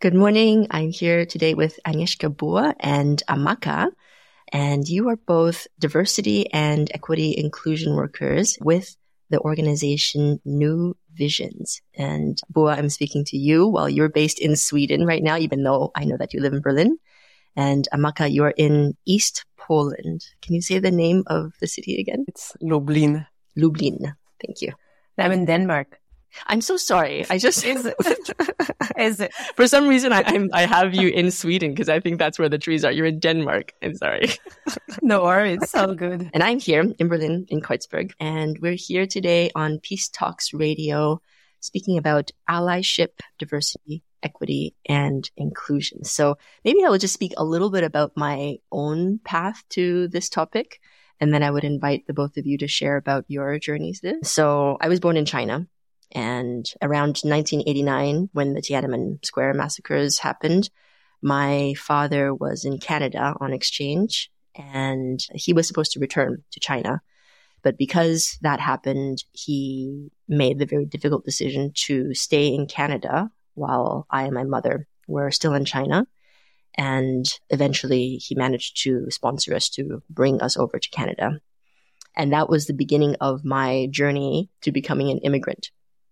Good morning. I'm here today with Agnieszka Buhr and Amaka, and you are both diversity and equity inclusion workers with the organization New Visions. And Buhr, I'm speaking to you while you're based in Sweden right now, even though I know that you live in Berlin. And Amaka, you're in East Poland. Can you say the name of the city again? It's Lublin. Lublin. Thank you. I'm in Denmark. I'm so sorry. I just Is it? For some reason, I have you in Sweden because I think that's where the trees are. You're in Denmark. I'm sorry. No worries. It's all good. And I'm here in Berlin, in Kreuzberg. And we're here today on Peace Talks Radio, speaking about allyship, diversity, equity, and inclusion. So maybe I will just speak a little bit about my own path to this topic. And then I would invite the both of you to share about your journeys there. So I was born in China. And around 1989, when the Tiananmen Square massacres happened, my father was in Canada on exchange, and he was supposed to return to China. But because that happened, he made the very difficult decision to stay in Canada while I and my mother were still in China. And eventually, he managed to sponsor us to bring us over to Canada. And that was the beginning of my journey to becoming an immigrant.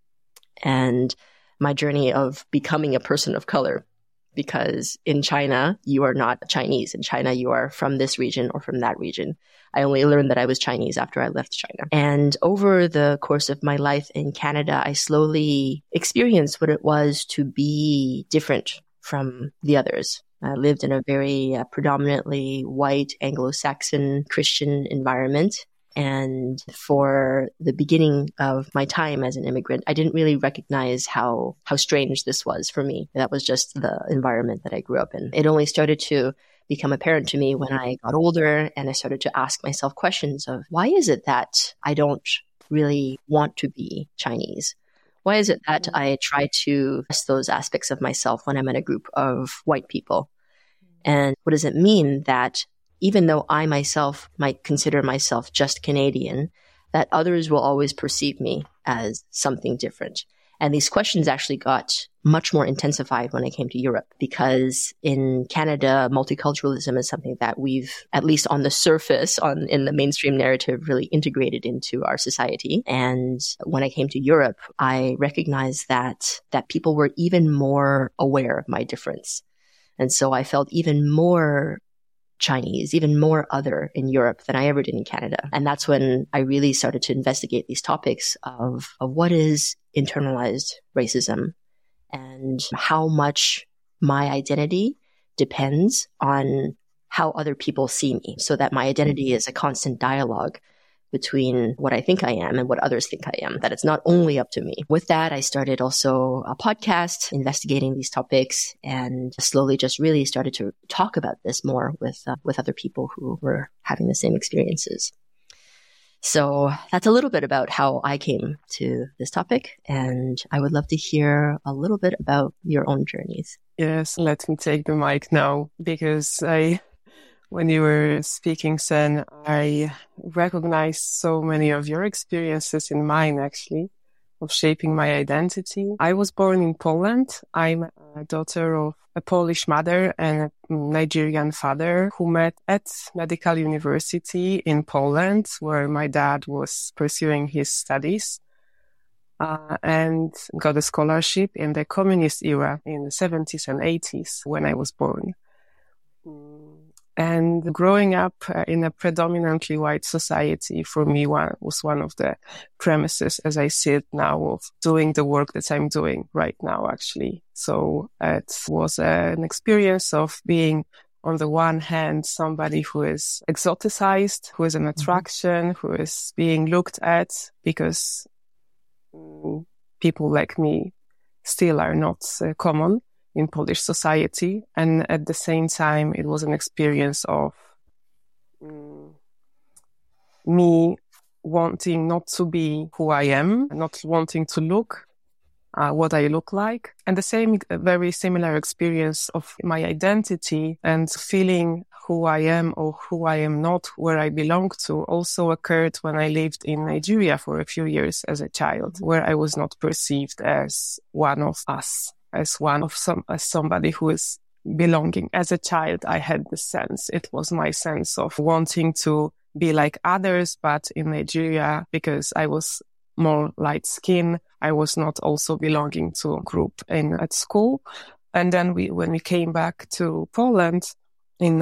And my journey of becoming a person of color, because in China, you are not Chinese. In China, you are from this region or from that region. I only learned that I was Chinese after I left China. And over the course of my life in Canada, I slowly experienced what it was to be different from the others. I lived in a very predominantly white Anglo-Saxon Christian environment. And for the beginning of my time as an immigrant, I didn't really recognize how strange this was for me. That was just the environment that I grew up in. It only started to become apparent to me when I got older and I started to ask myself questions of, why is it that I don't really want to be Chinese? Why is it that I try to test those aspects of myself when I'm in a group of white people? And what does it mean that even though I myself might consider myself just Canadian, that others will always perceive me as something different? And these questions actually got much more intensified when I came to Europe, because in Canada, multiculturalism is something that we've, at least on the surface, in the mainstream narrative, really integrated into our society. And when I came to Europe, I recognized that people were even more aware of my difference. And so I felt even more Chinese, even more other in Europe than I ever did in Canada. And that's when I really started to investigate these topics of what is internalized racism and how much my identity depends on how other people see me, so that my identity is a constant dialogue between what I think I am and what others think I am, that it's not only up to me. With that, I started also a podcast investigating these topics, and slowly just really started to talk about this more with other people who were having the same experiences. So that's a little bit about how I came to this topic, and I would love to hear a little bit about your own journeys. Yes, let me take the mic now, because when you were speaking, Sen, I recognized so many of your experiences in mine, actually, of shaping my identity. I was born in Poland. I'm a daughter of a Polish mother and a Nigerian father who met at medical university in Poland, where my dad was pursuing his studies, and got a scholarship in the communist era in the 70s and 80s when I was born. And growing up in a predominantly white society for me was one of the premises as I see it now of doing the work that I'm doing right now, actually. So it was an experience of being, on the one hand, somebody who is exoticized, who is an attraction, who is being looked at because people like me still are not common in Polish society. And at the same time, it was an experience of me wanting not to be who I am, not wanting to look what I look like. And the same, very similar experience of my identity and feeling who I am or who I am not, where I belong to, also occurred when I lived in Nigeria for a few years as a child, where I was not perceived as one of us. as somebody who is belonging. As a child, I had the sense. It was my sense of wanting to be like others, but in Nigeria, because I was more light skin, I was not also belonging to a group at school. And then when we came back to Poland in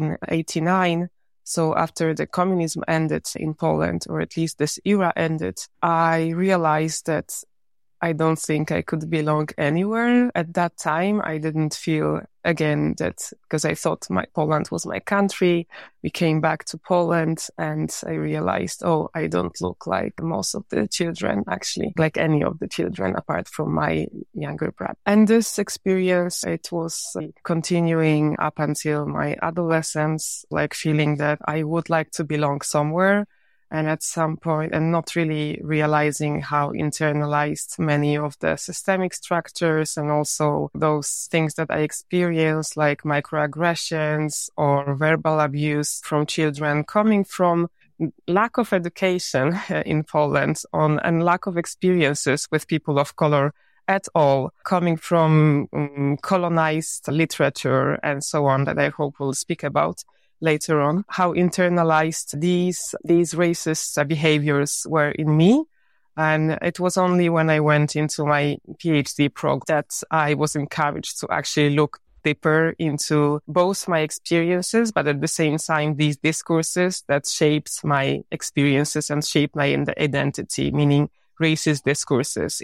1989, so after the communism ended in Poland, or at least this era ended, I realized that I don't think I could belong anywhere. At that time, I didn't feel, again, that, because I thought Poland was my country. We came back to Poland and I realized, I don't look like most of the children, actually, like any of the children apart from my younger brother. And this experience, it was continuing up until my adolescence, like feeling that I would like to belong somewhere. And at some point, and not really realizing how internalized many of the systemic structures and also those things that I experienced, like microaggressions or verbal abuse from children, coming from lack of education in Poland and lack of experiences with people of color at all, coming from colonized literature and so on, that I hope we'll speak about later on, how internalized these racist behaviors were in me. And it was only when I went into my PhD program that I was encouraged to actually look deeper into both my experiences, but at the same time, these discourses that shaped my experiences and shaped my identity, meaning racist discourses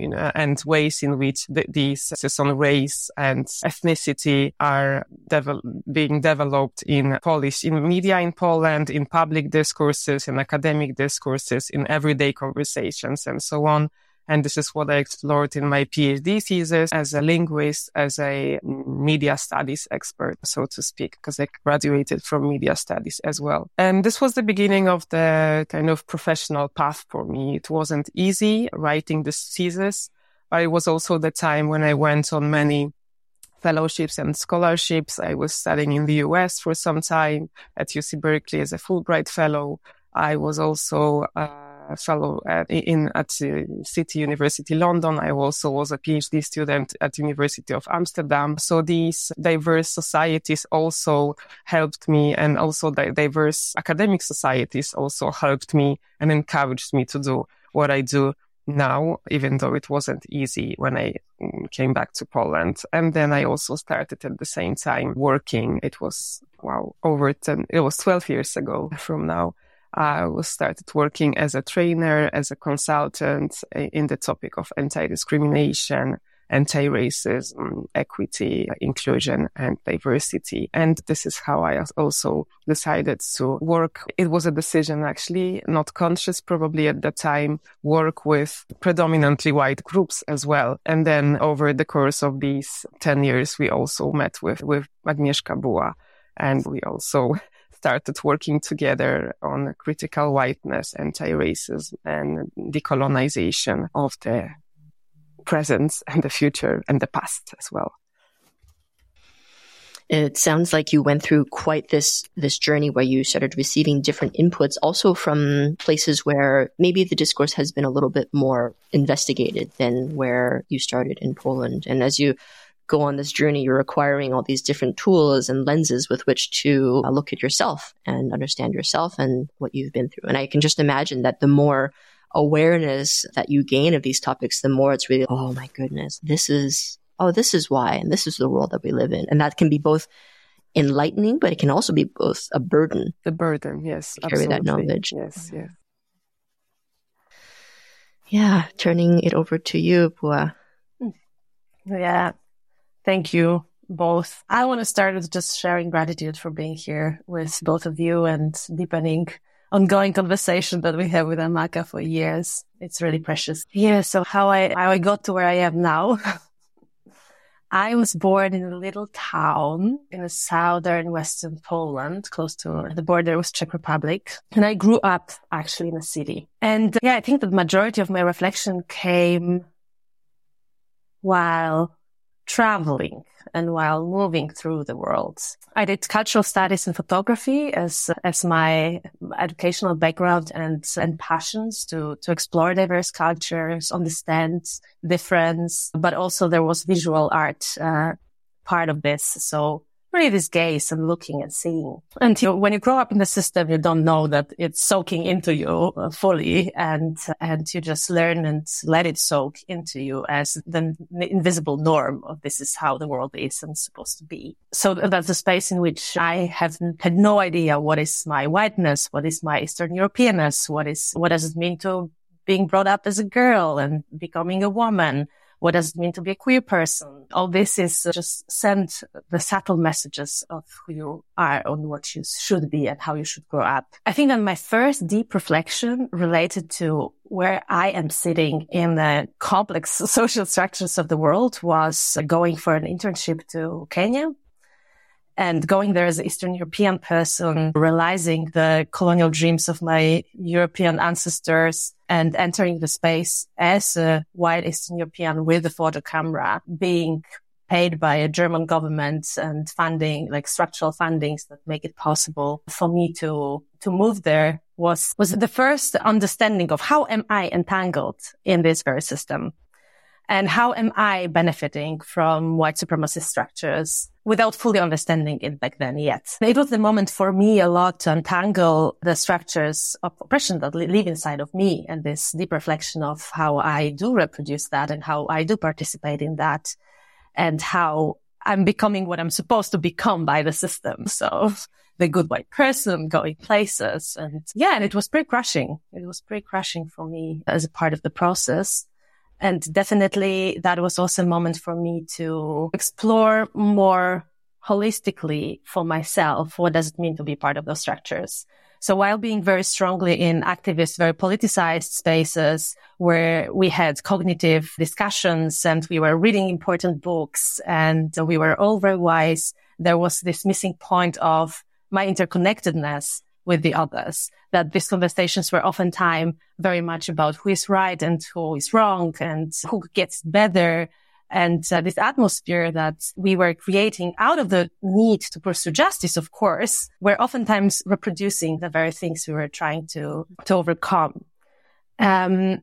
and ways in which these emphasis on race and ethnicity are being developed in media in Poland, in public discourses, in academic discourses, in everyday conversations, and so on. And this is what I explored in my PhD thesis as a linguist, as a media studies expert, so to speak, because I graduated from media studies as well. And this was the beginning of the kind of professional path for me. It wasn't easy writing this thesis, but it was also the time when I went on many fellowships and scholarships. I was studying in the US for some time at UC Berkeley as a Fulbright fellow. I was also fellow at City University London. I also was a PhD student at University of Amsterdam. So these diverse societies also helped me, and also the diverse academic societies also helped me and encouraged me to do what I do now, even though it wasn't easy when I came back to Poland. And then I also started at the same time working. It was, 12 years ago from now. I started working as a trainer, as a consultant in the topic of anti-discrimination, anti-racism, equity, inclusion, and diversity. And this is how I also decided to work. It was a decision, actually, not conscious probably at the time, work with predominantly white groups as well. And then over the course of these 10 years, we also met with Agnieszka Buła, and we also started working together on critical whiteness, anti-racism, and decolonization of the present and the future and the past as well. It sounds like you went through quite this journey where you started receiving different inputs, also from places where maybe the discourse has been a little bit more investigated than where you started in Poland. And as you go on this journey, you're acquiring all these different tools and lenses with which to look at yourself and understand yourself and what you've been through. And I can just imagine that the more awareness that you gain of these topics, the more it's really, oh my goodness, this is why, and this is the world that we live in. And that can be both enlightening, but it can also be both a burden. The burden, yes. To carry that knowledge. Yes, yes. Yeah, turning it over to you, Buła. Yeah. Thank you both. I want to start with just sharing gratitude for being here with both of you and deepening ongoing conversation that we have with Amaka for years. It's really precious. Yeah. So how I got to where I am now. I was born in a little town in the southern western Poland, close to the border with Czech Republic. And I grew up actually in a city. And yeah, I think the majority of my reflection came while traveling and while moving through the world. I did cultural studies and photography as my educational background and passions to explore diverse cultures, understand difference, but also there was visual art part of this. So really this gaze and looking and seeing. And when you grow up in the system, you don't know that it's soaking into you fully, and you just learn and let it soak into you as the invisible norm of this is how the world is and supposed to be. So that's a space in which I had no idea what is my whiteness, what is my Eastern Europeanness, what does it mean to being brought up as a girl and becoming a woman. What does it mean to be a queer person? All this is just send the subtle messages of who you are and what you should be and how you should grow up. I think that my first deep reflection related to where I am sitting in the complex social structures of the world was going for an internship to Kenya. And going there as an Eastern European person, realizing the colonial dreams of my European ancestors and entering the space as a white Eastern European with a photo camera, being paid by a German government and funding, like structural fundings that make it possible for me to move there was the first understanding of how am I entangled in this very system. And how am I benefiting from white supremacist structures without fully understanding it back then yet? It was the moment for me a lot to untangle the structures of oppression that live inside of me and this deep reflection of how I do reproduce that and how I do participate in that and how I'm becoming what I'm supposed to become by the system. So the good white person going places. And it was pretty crushing. It was pretty crushing for me as a part of the process. And definitely that was also a moment for me to explore more holistically for myself. What does it mean to be part of those structures? So while being very strongly in activist, very politicized spaces where we had cognitive discussions and we were reading important books and we were all very wise, there was this missing point of my interconnectedness with the others, that these conversations were oftentimes very much about who is right and who is wrong and who gets better. And this atmosphere that we were creating out of the need to pursue justice, of course, were oftentimes reproducing the very things we were trying to overcome. And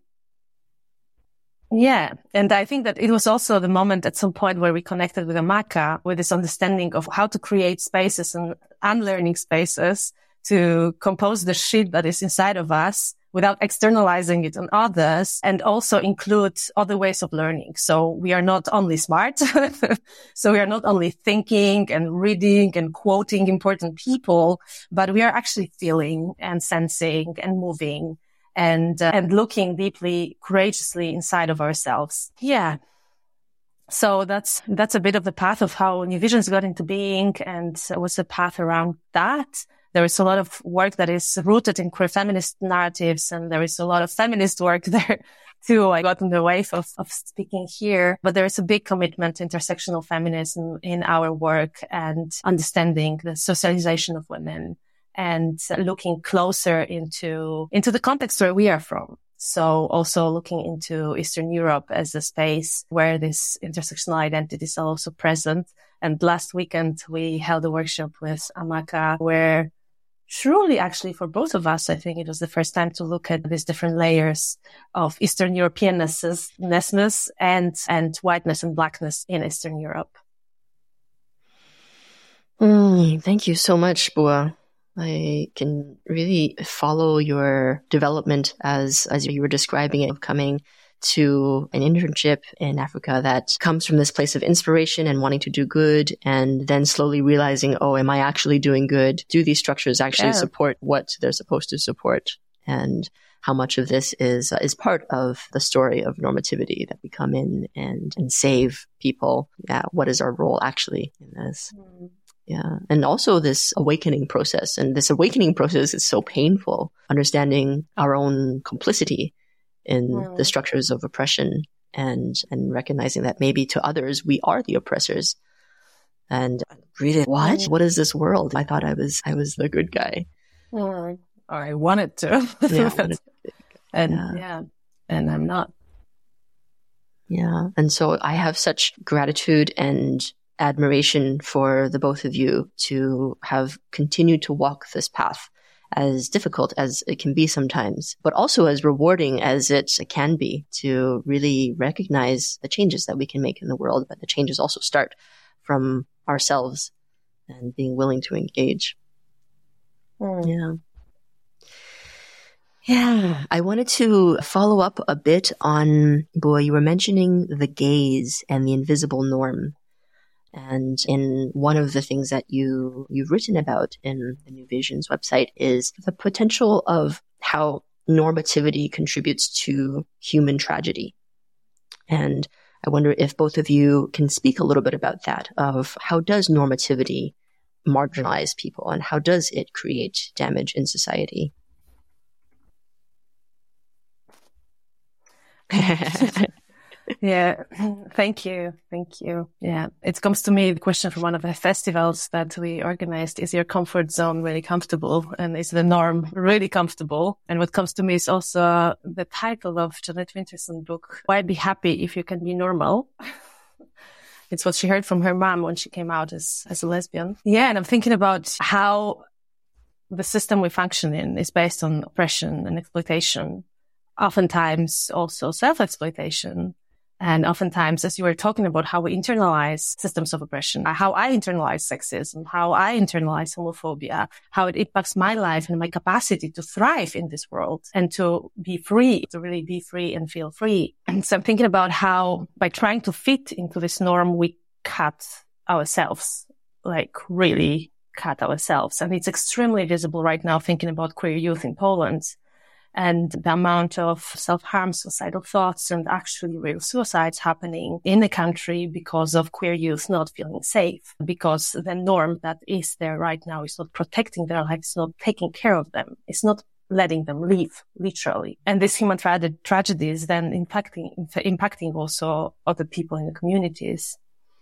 I think that it was also the moment at some point where we connected with Amaka with this understanding of how to create spaces and unlearning spaces to compose the shit that is inside of us without externalizing it on others, and also include other ways of learning. So we are not only smart, so we are not only thinking and reading and quoting important people, but we are actually feeling and sensing and moving and looking deeply, courageously inside of ourselves. Yeah. So that's a bit of the path of how New Visions got into being, and it was a path around that. There is a lot of work that is rooted in queer feminist narratives, and there is a lot of feminist work there too. I got in the wave of speaking here, but there is a big commitment to intersectional feminism in our work and understanding the socialization of women and looking closer into the context where we are from. So also looking into Eastern Europe as a space where this intersectional identity is also present. And last weekend we held a workshop with Amaka where truly, actually, for both of us, I think it was the first time to look at these different layers of Eastern Europeanness and whiteness and blackness in Eastern Europe. Thank you so much, Bua. I can really follow your development as you were describing it, of coming to an internship in Africa that comes from this place of inspiration and wanting to do good, and then slowly realizing, oh, am I actually doing good? Do these structures actually support what they're supposed to support? And how much of this is part of the story of normativity, that we come in and save people. Yeah. What is our role actually in this? Yeah. And also this awakening process. And this awakening process is so painful, understanding our own complicity in the structures of oppression and recognizing that maybe to others, we are the oppressors. And really, what is this world? I thought I was the good guy. Or I wanted to. And I'm not. Yeah. And so I have such gratitude and admiration for the both of you to have continued to walk this path, as difficult as it can be sometimes, but also as rewarding as it can be, to really recognize the changes that we can make in the world. But the changes also start from ourselves and being willing to engage. Yeah. Yeah. I wanted to follow up a bit on, Bua, you were mentioning the gaze and the invisible norm. And in one of the things that you've written about in the New Visions website is the potential of how normativity contributes to human tragedy. And I wonder if both of you can speak a little bit about that, of how does normativity marginalize people and how does it create damage in society? Yeah, thank you. Yeah, it comes to me, the question from one of the festivals that we organized, is your comfort zone really comfortable? And is the norm really comfortable? And what comes to me is also the title of Jeanette Winterson's book, Why Be Happy If You Can Be Normal? It's what she heard from her mom when she came out as a lesbian. Yeah, and I'm thinking about how the system we function in is based on oppression and exploitation, oftentimes also self-exploitation. And oftentimes, as you were talking about how we internalize systems of oppression, how I internalize sexism, how I internalize homophobia, how it impacts my life and my capacity to thrive in this world and to be free, to really be free and feel free. And so I'm thinking about how by trying to fit into this norm, we cut ourselves, like really cut ourselves. And it's extremely visible right now thinking about queer youth in Poland. And the amount of self-harm, suicidal thoughts, and actually real suicides happening in the country because of queer youth not feeling safe, because the norm that is there right now is not protecting their lives, it's not taking care of them, it's not letting them live, literally. And this human tragedy is then impacting also other people in the communities.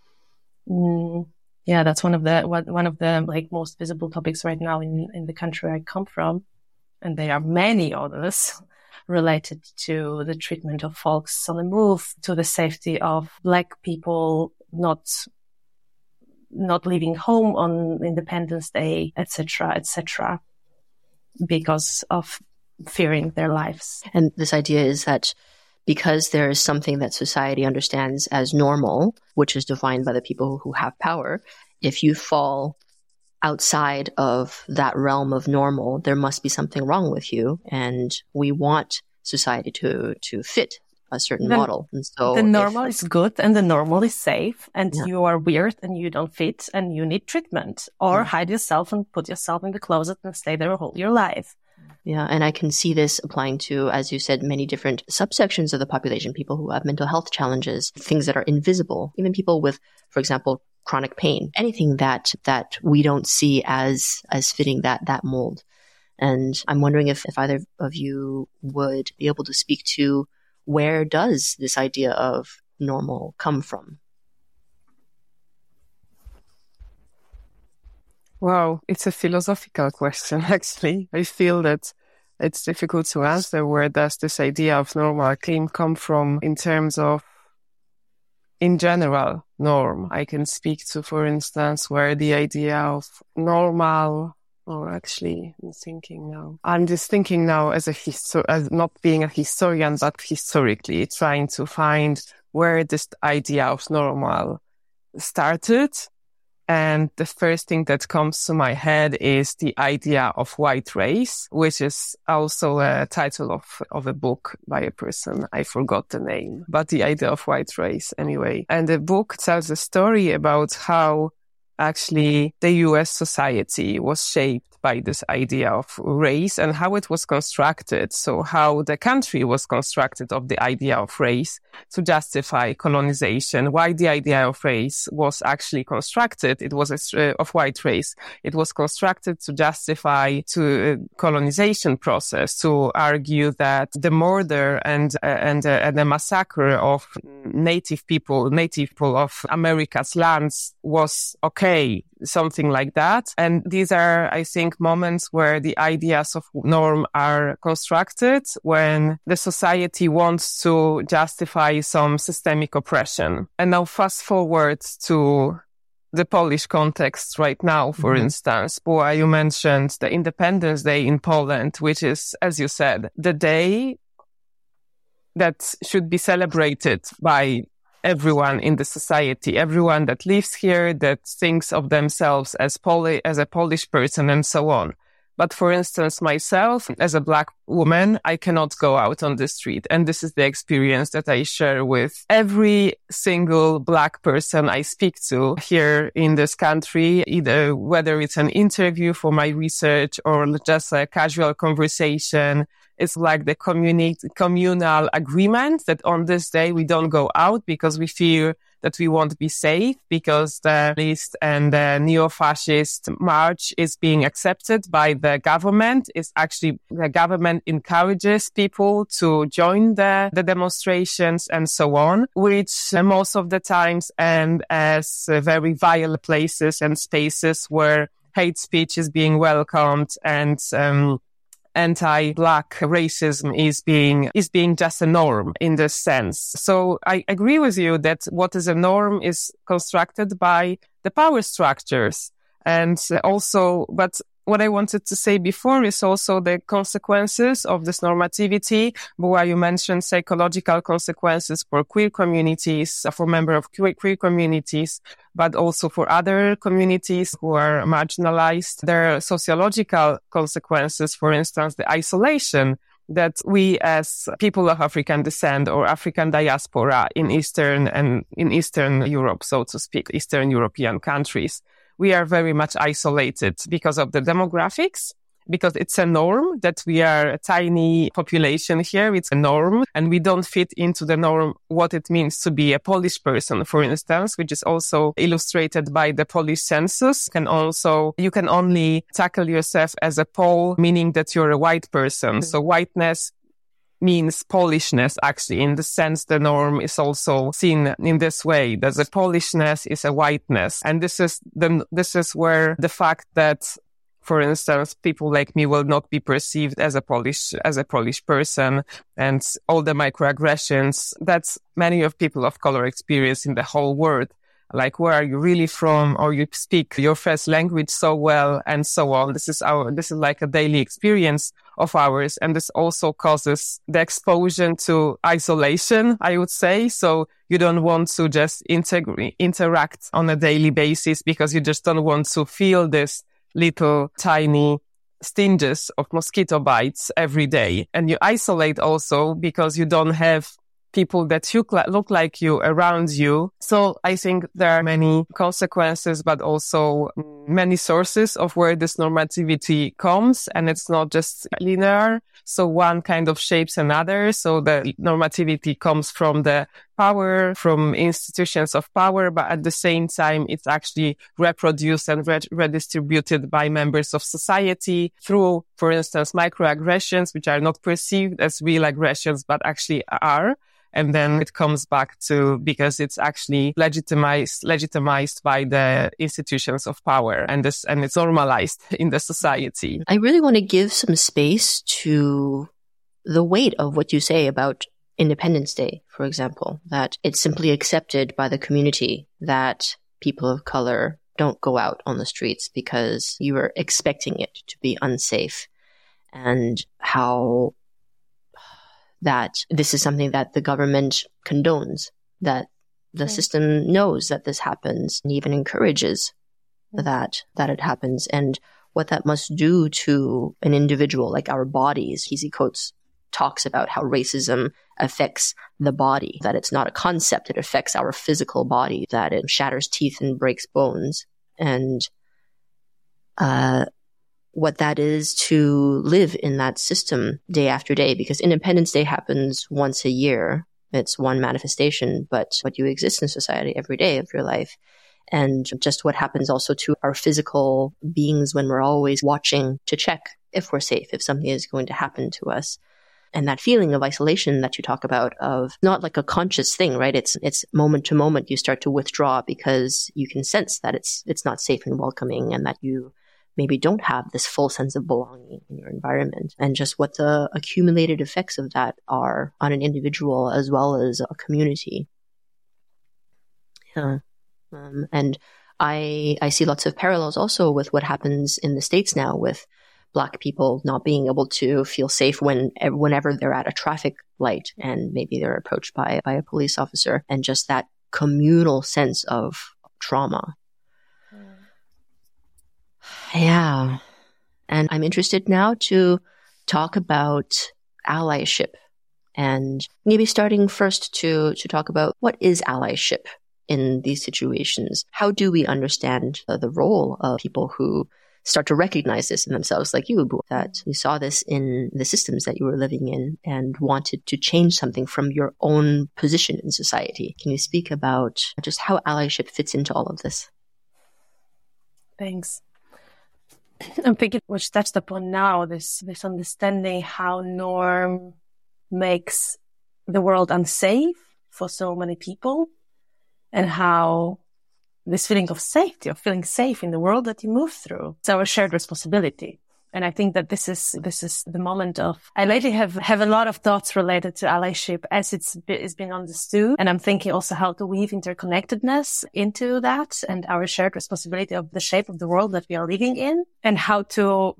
Yeah, that's one of the like most visible topics right now in the country I come from. And there are many others related to the treatment of folks on the move, to the safety of Black people not leaving home on Independence Day, etc., because of fearing their lives. And this idea is that because there is something that society understands as normal, which is defined by the people who have power, if you fall outside of that realm of normal, there must be something wrong with you. And we want society to fit a certain model. And so the normal is good and the normal is safe, and you are weird and you don't fit and you need treatment, or hide yourself and put yourself in the closet and stay there all your life. Yeah. And I can see this applying to, as you said, many different subsections of the population, people who have mental health challenges, things that are invisible, even people with, for example, chronic pain, anything that we don't see as fitting that mold. And I'm wondering if either of you would be able to speak to where does this idea of normal come from? Wow, it's a philosophical question, actually. I feel that it's difficult to answer where does this idea of normal come from in terms of, in general, norm. I can speak to, for instance, where the idea of normal, or actually I'm just thinking now as as not being a historian, but historically trying to find where this idea of normal started. And the first thing that comes to my head is the idea of white race, which is also a title of a book by a person. I forgot the name, but the idea of white race anyway. And the book tells a story about how actually the US society was shaped by this idea of race and how it was constructed. So how the country was constructed of the idea of race to justify colonization. Why the idea of race was actually constructed, it was of white race. It was constructed to justify colonization process, to argue that the murder and the massacre of native people of America's lands was okay. something like that. And these are, I think, moments where the ideas of norm are constructed when the society wants to justify some systemic oppression. And now fast forward to the Polish context right now, for instance. Boa, you mentioned the Independence Day in Poland, which is, as you said, the day that should be celebrated by everyone in the society, everyone that lives here, that thinks of themselves as a Polish person and so on. But for instance, myself, as a Black woman, I cannot go out on the street. And this is the experience that I share with every single Black person I speak to here in this country, either whether it's an interview for my research or just a casual conversation. It's like the communal agreement that on this day we don't go out because we fear that we won't be safe, because the list and the neo-fascist march is being accepted by the government. It's actually the government encourages people to join the demonstrations and so on, which most of the times end as very vile places and spaces where hate speech is being welcomed and anti-Black racism is being just a norm in this sense. So I agree with you that what is a norm is constructed by the power structures. And also, but what I wanted to say before is also the consequences of this normativity. Boa, you mentioned psychological consequences for queer communities, for members of queer communities, but also for other communities who are marginalized. There are sociological consequences, for instance, the isolation that we as people of African descent or African diaspora in Eastern Europe, so to speak, Eastern European countries, we are very much isolated because of the demographics, because it's a norm that we are a tiny population here. It's a norm, and we don't fit into the norm what it means to be a Polish person, for instance, which is also illustrated by the Polish census. You can only tackle yourself as a Pole, meaning that you're a white person. So whiteness means Polishness, actually. In the sense, the norm is also seen in this way, that the Polishness is a whiteness. And this is where the fact that, for instance, people like me will not be perceived as a Polish person, and all the microaggressions that many of people of color experience in the whole world. Like, where are you really from? Or you speak your first language so well, and so on. This is like a daily experience of ours. And this also causes the exposure to isolation, I would say. So you don't want to just interact on a daily basis because you just don't want to feel this little tiny stinges of mosquito bites every day. And you isolate also because you don't have people that look like you around you. So I think there are many consequences, but also many sources of where this normativity comes, and it's not just linear. So one kind of shapes another. So the normativity comes from the power, from institutions of power, but at the same time, it's actually reproduced and redistributed by members of society through, for instance, microaggressions, which are not perceived as real aggressions, but actually are. And then it comes back to, because it's actually legitimized by the institutions of power, and it's normalized in the society. I really want to give some space to the weight of what you say about Independence Day, for example, that it's simply accepted by the community that people of color don't go out on the streets because you are expecting it to be unsafe, and how that this is something that the government condones, that the system knows that this happens and even encourages that it happens, and what that must do to an individual, like our bodies. Kesey Coates talks about how racism affects the body, that it's not a concept, it affects our physical body, that it shatters teeth and breaks bones, and what that is to live in that system day after day, because Independence Day happens once a year. It's one manifestation, but you exist in society every day of your life. And just what happens also to our physical beings when we're always watching to check if we're safe, if something is going to happen to us. And that feeling of isolation that you talk about, of not like a conscious thing, right? It's moment to moment you start to withdraw because you can sense that it's not safe and welcoming, and that you maybe don't have this full sense of belonging in your environment, and just what the accumulated effects of that are on an individual as well as a community. Yeah. And I see lots of parallels also with what happens in the States now with Black people not being able to feel safe whenever they're at a traffic light and maybe they're approached by a police officer, and just that communal sense of trauma. Yeah. And I'm interested now to talk about allyship, and maybe starting first to talk about what is allyship in these situations. How do we understand the role of people who start to recognize this in themselves, like you, that you saw this in the systems that you were living in and wanted to change something from your own position in society? Can you speak about just how allyship fits into all of this? Thanks. I'm thinking, which touched upon now, this understanding how norm makes the world unsafe for so many people, and how this feeling of safety, of feeling safe in the world that you move through, it's our shared responsibility. And I think that this is the moment of, I lately have a lot of thoughts related to allyship as it's been understood. And I'm thinking also how to weave interconnectedness into that and our shared responsibility of the shape of the world that we are living in, and how to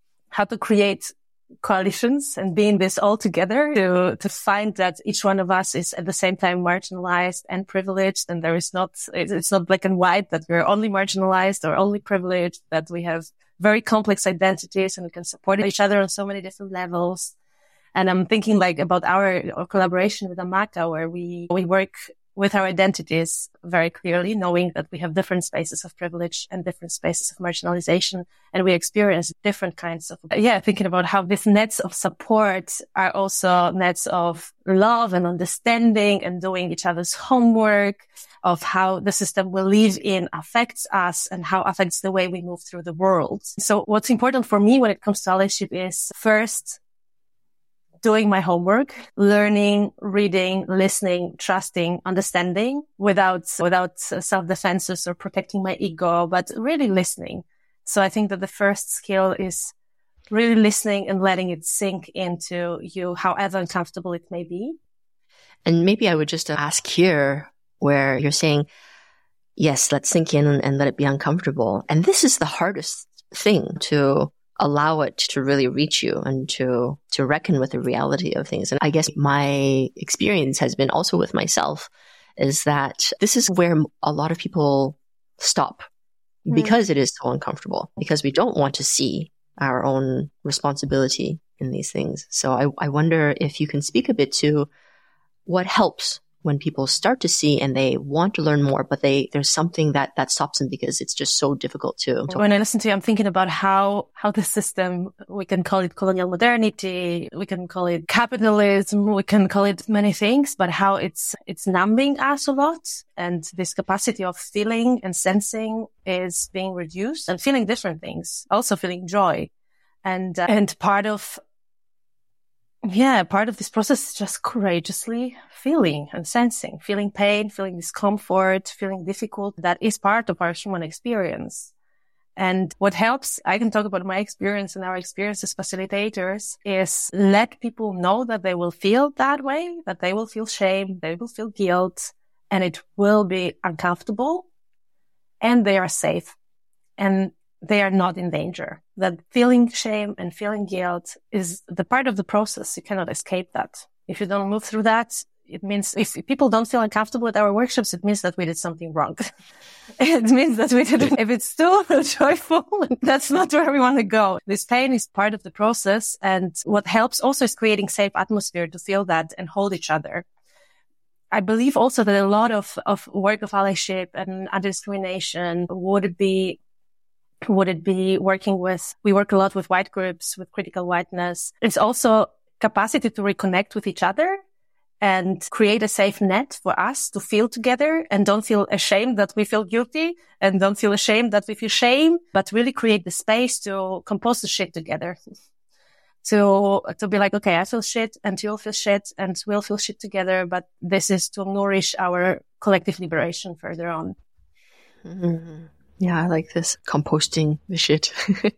create coalitions and being this all together to find that each one of us is at the same time marginalized and privileged. And it's not black and white, that we're only marginalized or only privileged, that we have very complex identities and we can support each other on so many different levels. And I'm thinking like about our collaboration with Amaka, where we work with our identities very clearly, knowing that we have different spaces of privilege and different spaces of marginalization, and we experience different kinds of, thinking about how these nets of support are also nets of love and understanding and doing each other's homework, of how the system we live in affects us and how affects the way we move through the world. So what's important for me when it comes to allyship is first doing my homework, learning, reading, listening, trusting, understanding without self-defenses or protecting my ego, but really listening. So I think that the first skill is really listening and letting it sink into you, however uncomfortable it may be. And maybe I would just ask here, where you're saying, yes, let's sink in and let it be uncomfortable. And this is the hardest thing, to allow it to really reach you and to reckon with the reality of things. And I guess my experience has been also with myself, is that this is where a lot of people stop, because it is so uncomfortable, because we don't want to see our own responsibility in these things. So I wonder if you can speak a bit to what helps when people start to see and they want to learn more, but there's something that stops them because it's just so difficult to. When I listen to you, I'm thinking about how the system, we can call it colonial modernity, we can call it capitalism, we can call it many things, but how it's numbing us a lot. And this capacity of feeling and sensing is being reduced, and feeling different things, also feeling joy. And part of this process is just courageously feeling and sensing, feeling pain, feeling discomfort, feeling difficult. That is part of our human experience. And what helps, I can talk about my experience and our experience as facilitators, is let people know that they will feel that way, that they will feel shame, they will feel guilt, and it will be uncomfortable, and they are safe. And they are not in danger. That feeling shame and feeling guilt is the part of the process. You cannot escape that. If you don't move through that, it means if people don't feel uncomfortable at our workshops, it means that we did something wrong. It means that we didn't, if it's too joyful, that's not where we want to go. This pain is part of the process. And what helps also is creating safe atmosphere to feel that and hold each other. I believe also that a lot of work of allyship and anti-discrimination would be working with, we work a lot with white groups, with critical whiteness. It's also capacity to reconnect with each other and create a safe net for us to feel together, and don't feel ashamed that we feel guilty, and don't feel ashamed that we feel shame, but really create the space to compose the shit together. to be like, okay, I feel shit and you'll feel shit and we'll feel shit together. But this is to nourish our collective liberation further on. Mm-hmm. Yeah, I like this, composting the shit.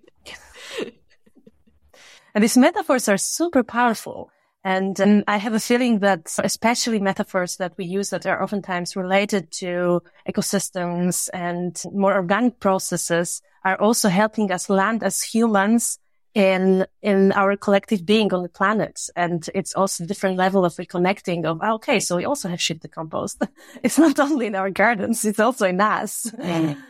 And these metaphors are super powerful. And I have a feeling that especially metaphors that we use that are oftentimes related to ecosystems and more organic processes are also helping us land as humans in our collective being on the planet. And it's also a different level of reconnecting of, okay, so we also have shit to compost. It's not only in our gardens, it's also in us. Mm.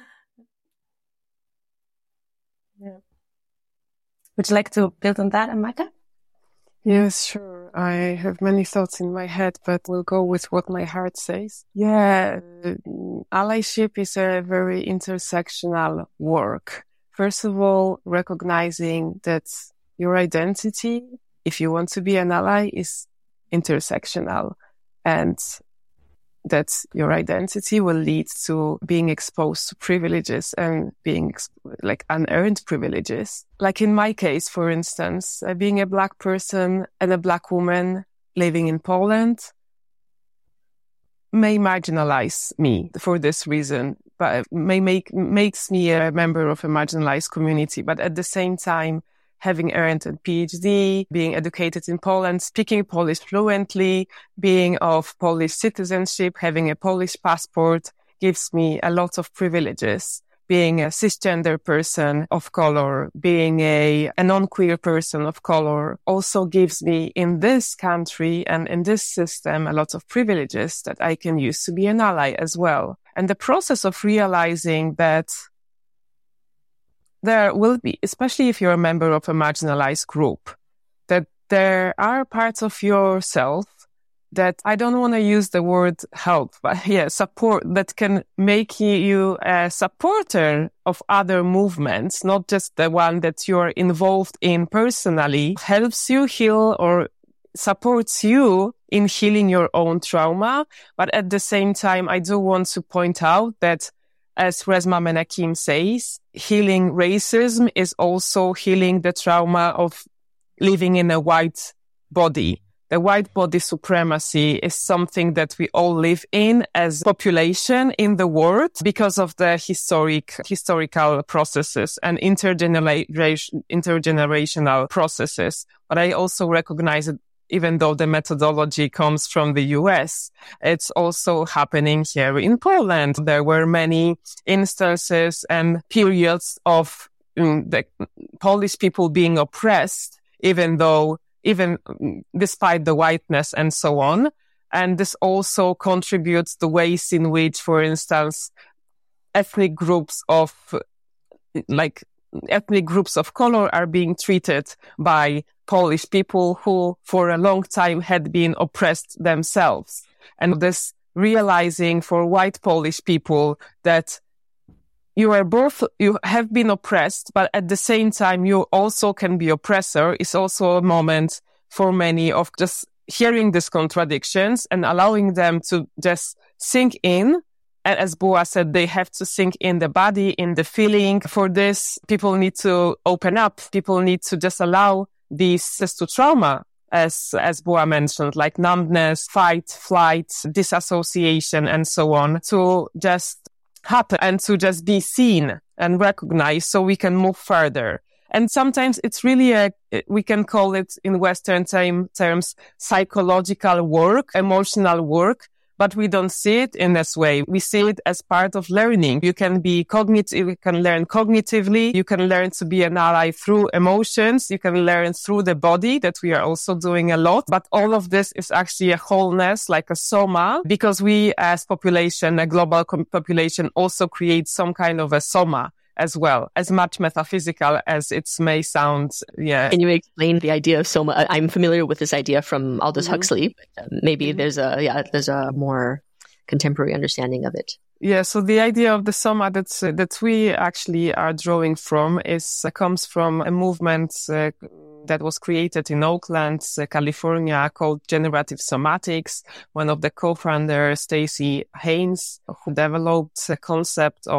Yeah. Would you like to build on that, Amaka? Yes, sure. I have many thoughts in my head, but we'll go with what my heart says. Yeah, allyship is a very intersectional work. First of all, recognizing that your identity, if you want to be an ally, is intersectional, and that your identity will lead to being exposed to privileges and being like unearned privileges. Like in my case, for instance, being a Black person and a Black woman living in Poland may marginalize me for this reason, but makes me a member of a marginalized community. But at the same time, having earned a PhD, being educated in Poland, speaking Polish fluently, being of Polish citizenship, having a Polish passport gives me a lot of privileges. Being a cisgender person of color, being a non-queer person of color also gives me in this country and in this system a lot of privileges that I can use to be an ally as well. And the process of realizing that there will be, especially if you're a member of a marginalized group, that there are parts of yourself that I don't want to use the word help, but support, that can make you a supporter of other movements, not just the one that you're involved in personally, helps you heal or supports you in healing your own trauma. But at the same time, I do want to point out that, as Resmaa Menakem says, healing racism is also healing the trauma of living in a white body. The white body supremacy is something that we all live in as population in the world because of the historical processes and intergenerational processes. But I also recognize that even though the methodology comes from the US, it's also happening here in Poland. There were many instances and periods of the Polish people being oppressed, even despite the whiteness and so on. And this also contributes the ways in which, for instance, ethnic groups of color are being treated by Polish people who for a long time had been oppressed themselves. And this realizing for white Polish people that you have been oppressed, but at the same time you also can be oppressor, is also a moment for many of just hearing these contradictions and allowing them to just sink in. And as Boa said, they have to sink in the body, in the feeling. For this, people need to open up. People need to just allow these to trauma, as Boa mentioned, like numbness, fight, flight, disassociation, and so on, to just happen and to just be seen and recognized so we can move further. And sometimes it's really we can call it in Western terms, psychological work, emotional work, but we don't see it in this way. We see it as part of learning. You can be cognitive, you can learn cognitively, you can learn to be an ally through emotions, you can learn through the body, that we are also doing a lot. But all of this is actually a wholeness, like a soma, because we as population, a global population, also create some kind of a soma as well, as much metaphysical as it may sound. Yeah. Can you explain the idea of soma? I'm familiar with this idea from Aldous Huxley, but maybe there's a more contemporary understanding of it. Yeah, so the idea of the soma that we actually are drawing from comes from a movement that was created in Oakland, California, called Generative Somatics. One of the co-founders, Stacey Haynes, who developed a concept of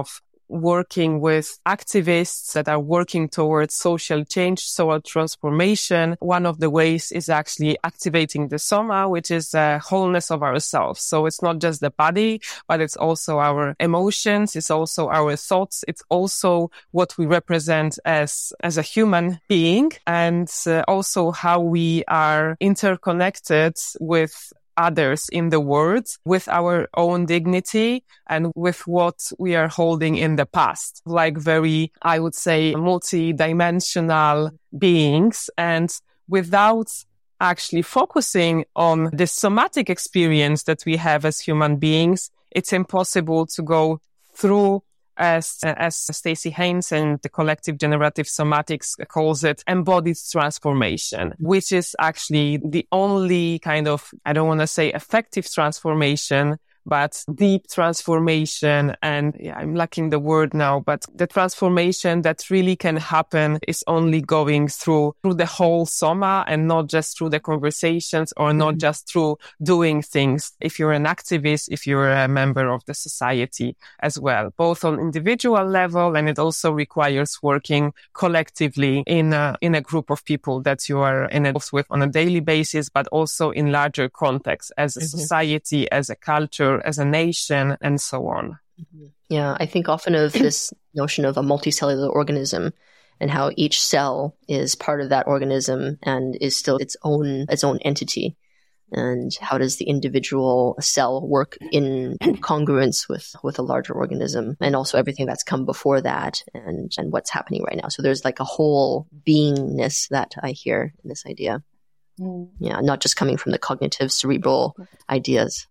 working with activists that are working towards social change, social transformation, one of the ways is actually activating the soma, which is the wholeness of ourselves. So it's not just the body, but it's also our emotions, it's also our thoughts, it's also what we represent as a human being, and also how we are interconnected with others in the world, with our own dignity and with what we are holding in the past, like very, I would say, multi-dimensional beings. And without actually focusing on the somatic experience that we have as human beings, it's impossible to go through, as Stacey Haynes and the collective generative somatics calls it, embodied transformation, which is actually the only kind of, I don't want to say effective transformation, but deep transformation. And I'm lacking the word now, but the transformation that really can happen is only going through the whole soma and not just through the conversations or not just through doing things. If you're an activist, if you're a member of the society as well, both on individual level, and it also requires working collectively in a group of people that you are involved with on a daily basis, but also in larger context as a society, as a culture, as a nation, and so on. Yeah, I think often of this notion of a multicellular organism and how each cell is part of that organism and is still its own entity. And how does the individual cell work in congruence with a larger organism, and also everything that's come before that and what's happening right now. So there's like a whole beingness that I hear in this idea. Yeah, not just coming from the cognitive cerebral ideas.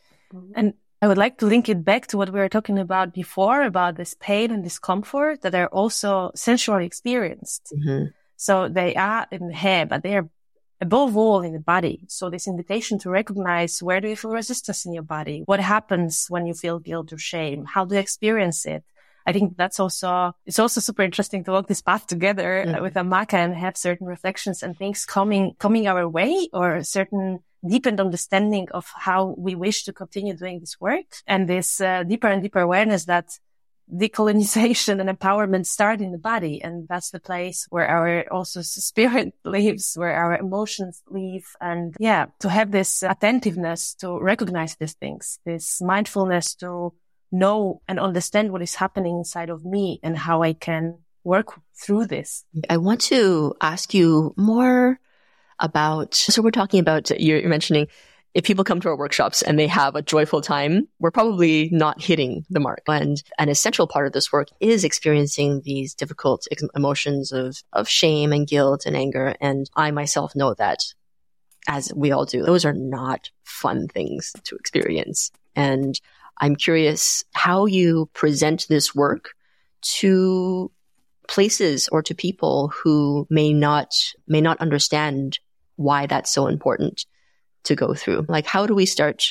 And I would like to link it back to what we were talking about before, about this pain and discomfort that are also sensually experienced. So they are in the head, but they are above all in the body. So this invitation to recognize, where do you feel resistance in your body? What happens when you feel guilt or shame? How do you experience it? I think it's also super interesting to walk this path together with Amaka and have certain reflections and things coming our way, or certain deepened understanding of how we wish to continue doing this work, and this deeper and deeper awareness that decolonization and empowerment start in the body, and that's the place where our also spirit lives, where our emotions live. And to have this attentiveness to recognize these things, this mindfulness to know and understand what is happening inside of me and how I can work through this. I want to ask you more about, so we're talking about, you're mentioning, if people come to our workshops and they have a joyful time, we're probably not hitting the mark. And an essential part of this work is experiencing these difficult emotions of shame and guilt and anger. And I myself know that, as we all do, those are not fun things to experience. And I'm curious how you present this work to places or to people who may not understand why that's so important to go through. Like, how do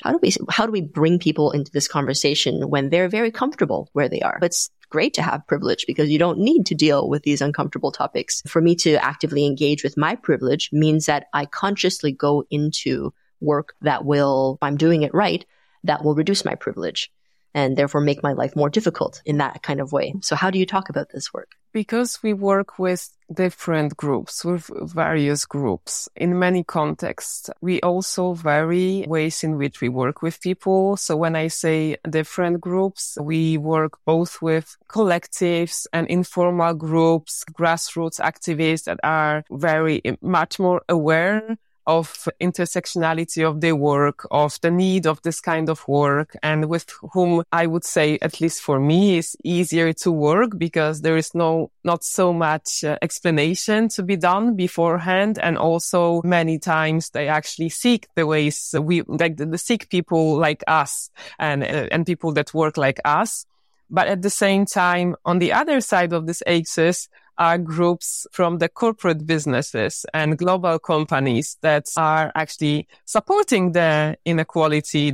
we bring people into this conversation when they're very comfortable where they are? It's great to have privilege because you don't need to deal with these uncomfortable topics. For me to actively engage with my privilege means that I consciously go into work that will, if I'm doing it right, that will reduce my privilege and therefore make my life more difficult in that kind of way. So how do you talk about this work? Because we work with different groups, with various groups in many contexts, we also vary ways in which we work with people. So when I say different groups, we work both with collectives and informal groups, grassroots activists that are very much more aware of intersectionality of their work, of the need of this kind of work, and with whom I would say, at least for me, is easier to work because there is not so much explanation to be done beforehand. And also many times they actually seek the ways they seek people like us and people that work like us. But at the same time, on the other side of this axis, are groups from the corporate businesses and global companies that are actually supporting the inequalities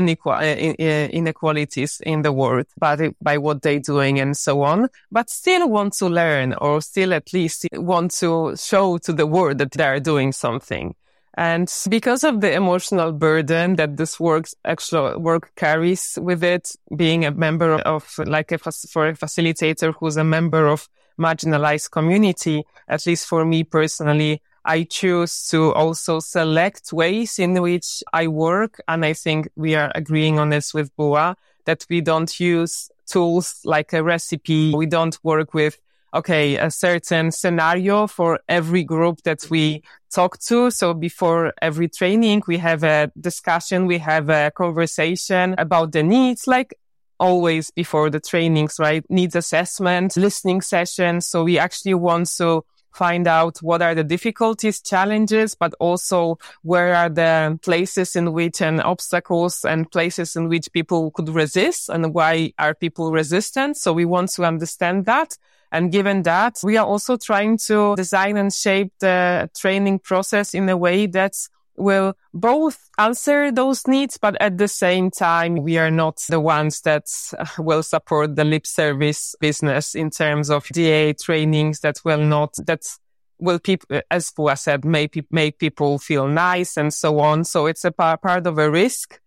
in the world by what they're doing and so on, but still want to learn or still at least want to show to the world that they are doing something. And because of the emotional burden that this work carries with it, being a member of for a facilitator who's a member of marginalized community, at least for me personally, I choose to also select ways in which I work. And I think we are agreeing on this with Bua, that we don't use tools like a recipe. We don't work with a certain scenario for every group that we talk to. So before every training, we have a discussion, we have a conversation about the needs, like always before the trainings, right? Needs assessment, listening sessions. So we actually want to find out what are the difficulties, challenges, but also where are the places in which and obstacles and places in which people could resist and why are people resistant. So we want to understand that. And given that, we are also trying to design and shape the training process in a way that will both answer those needs, but at the same time, we are not the ones that will support the lip service business in terms of DA trainings that will people, as Bua said, make people feel nice and so on. So it's a part of a risk.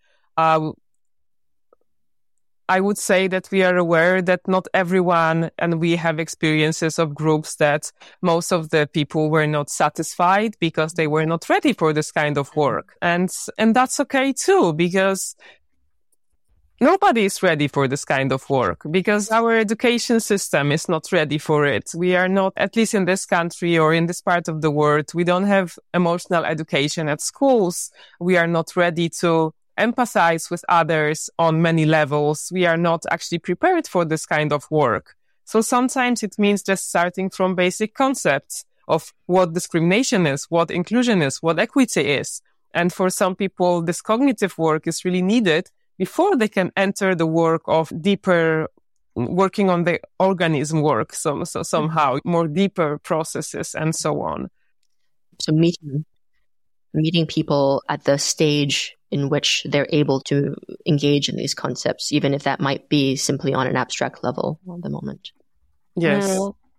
I would say that we are aware that not everyone, and we have experiences of groups that most of the people were not satisfied because they were not ready for this kind of work. And that's okay too, because nobody is ready for this kind of work because our education system is not ready for it. We are not, at least in this country or in this part of the world, we don't have emotional education at schools. We are not ready to empathize with others on many levels. We are not actually prepared for this kind of work. So sometimes it means just starting from basic concepts of what discrimination is, what inclusion is, what equity is. And for some people, this cognitive work is really needed before they can enter the work of deeper working on the organism work. So somehow more deeper processes and so on. So meeting people at the stage in which they're able to engage in these concepts, even if that might be simply on an abstract level at the moment. Yes.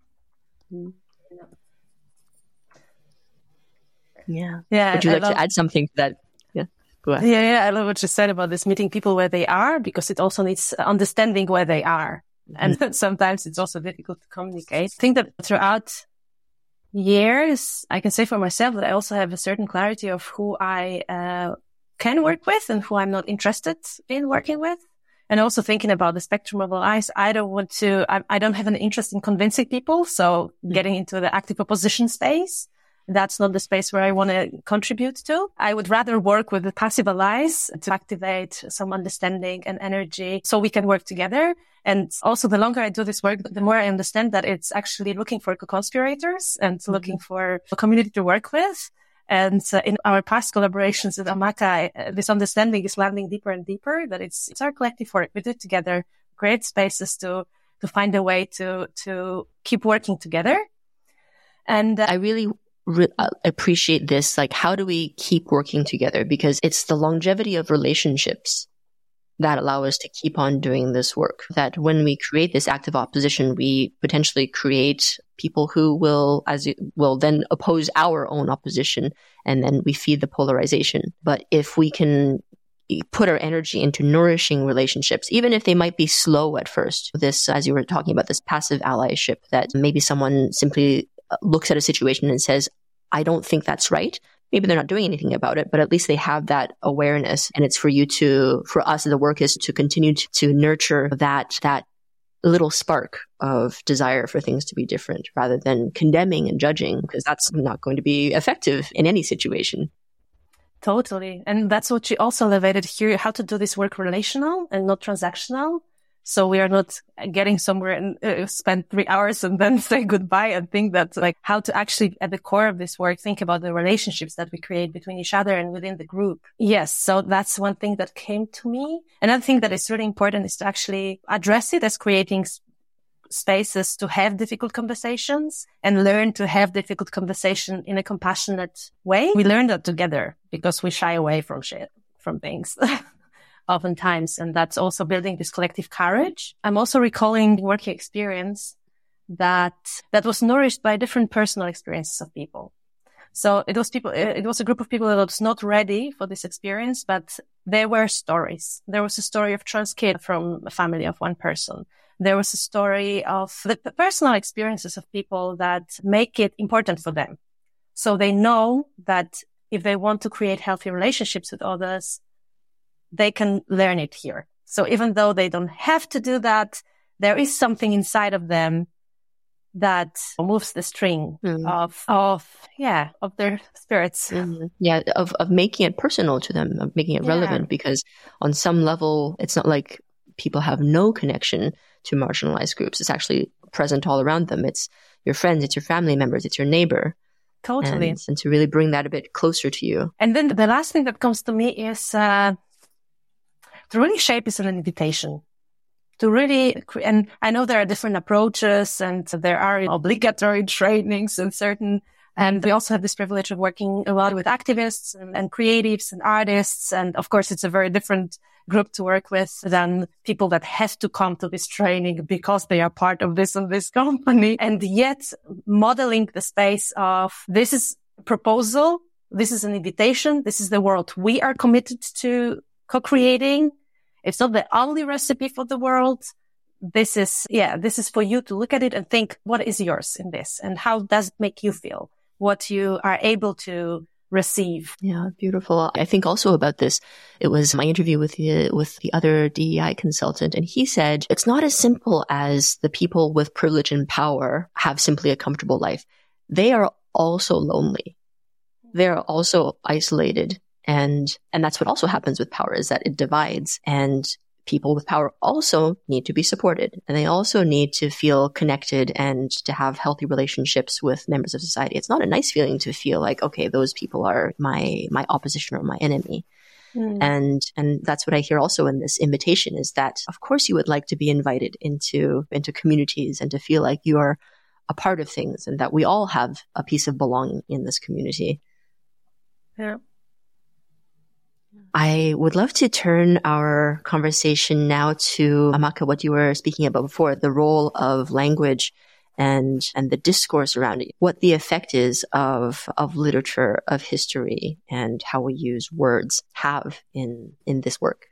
Yeah. Yeah. Would you like to add something to that? Yeah. Go ahead. Yeah. I love what you said about this, meeting people where they are, because it also needs understanding where they are. Mm-hmm. And sometimes it's also difficult to communicate. I think that throughout years, I can say for myself that I also have a certain clarity of who I can work with and who I'm not interested in working with. And also thinking about the spectrum of lives, I don't have an interest in convincing people. So getting into the active opposition space, that's not the space where I want to contribute to. I would rather work with the passive allies to activate some understanding and energy so we can work together. And also the longer I do this work, the more I understand that it's actually looking for co-conspirators and looking for a community to work with. And in our past collaborations with Amaka, this understanding is landing deeper and deeper, that it's our collective work. We do it together, create spaces to find a way to keep working together. And I really appreciate this. Like, how do we keep working together? Because it's the longevity of relationships that allow us to keep on doing this work. That when we create this active opposition, we potentially create people who will then oppose our own opposition, and then we feed the polarization. But if we can put our energy into nourishing relationships, even if they might be slow at first, this, as you were talking about, this passive allyship, that maybe someone simply looks at a situation and says, I don't think that's right. Maybe they're not doing anything about it, but at least they have that awareness. And it's for us, the work is to continue to nurture that little spark of desire for things to be different rather than condemning and judging, because that's not going to be effective in any situation. Totally. And that's what you also elevated here, how to do this work relational and not transactional. So we are not getting somewhere and spend 3 hours and then say goodbye, and think that like how to actually at the core of this work, think about the relationships that we create between each other and within the group. Yes. So that's one thing that came to me. Another thing that is really important is to actually address it as creating spaces to have difficult conversations and learn to have difficult conversation in a compassionate way. We learn that together because we shy away from things. Oftentimes. And that's also building this collective courage. I'm also recalling working experience that was nourished by different personal experiences of people. So it was a group of people that was not ready for this experience, but there were stories. There was a story of trans kid from a family of one person. There was a story of the personal experiences of people that make it important for them. So they know that if they want to create healthy relationships with others, they can learn it here. So even though they don't have to do that, there is something inside of them that moves the string of their spirits. Yeah, of making it personal to them, of making it relevant, because on some level, it's not like people have no connection to marginalized groups. It's actually present all around them. It's your friends, it's your family members, it's your neighbor. Totally. And to really bring that a bit closer to you. And then the last thing that comes to me is to really shape is an invitation. To really, and I know there are different approaches and there are obligatory trainings and we also have this privilege of working a lot with activists and creatives and artists. And of course, it's a very different group to work with than people that have to come to this training because they are part of this and this company. And yet modeling the space of this is a proposal, this is an invitation, this is the world we are committed to co-creating. It's not the only recipe for the world. This is for you to look at it and think, what is yours in this? And how does it make you feel? What you are able to receive. Yeah, beautiful. I think also about this, it was my interview with the other DEI consultant, and he said, it's not as simple as the people with privilege and power have simply a comfortable life. They are also lonely. They're also isolated. And that's what also happens with power, is that it divides, and people with power also need to be supported, and they also need to feel connected and to have healthy relationships with members of society. It's not a nice feeling to feel like, okay, those people are my opposition or my enemy. And that's what I hear also in this invitation, is that of course you would like to be invited into communities and to feel like you are a part of things and that we all have a piece of belonging in this community. Yeah. I would love to turn our conversation now to, Amaka, what you were speaking about before, the role of language and the discourse around it, what the effect is of literature, of history, and how we use words have in this work.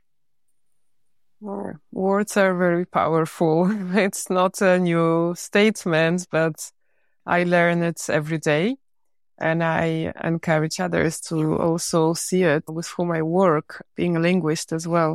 Words are very powerful. It's not a new statement, but I learn it every day. And I encourage others to also see it with whom I work, being a linguist as well.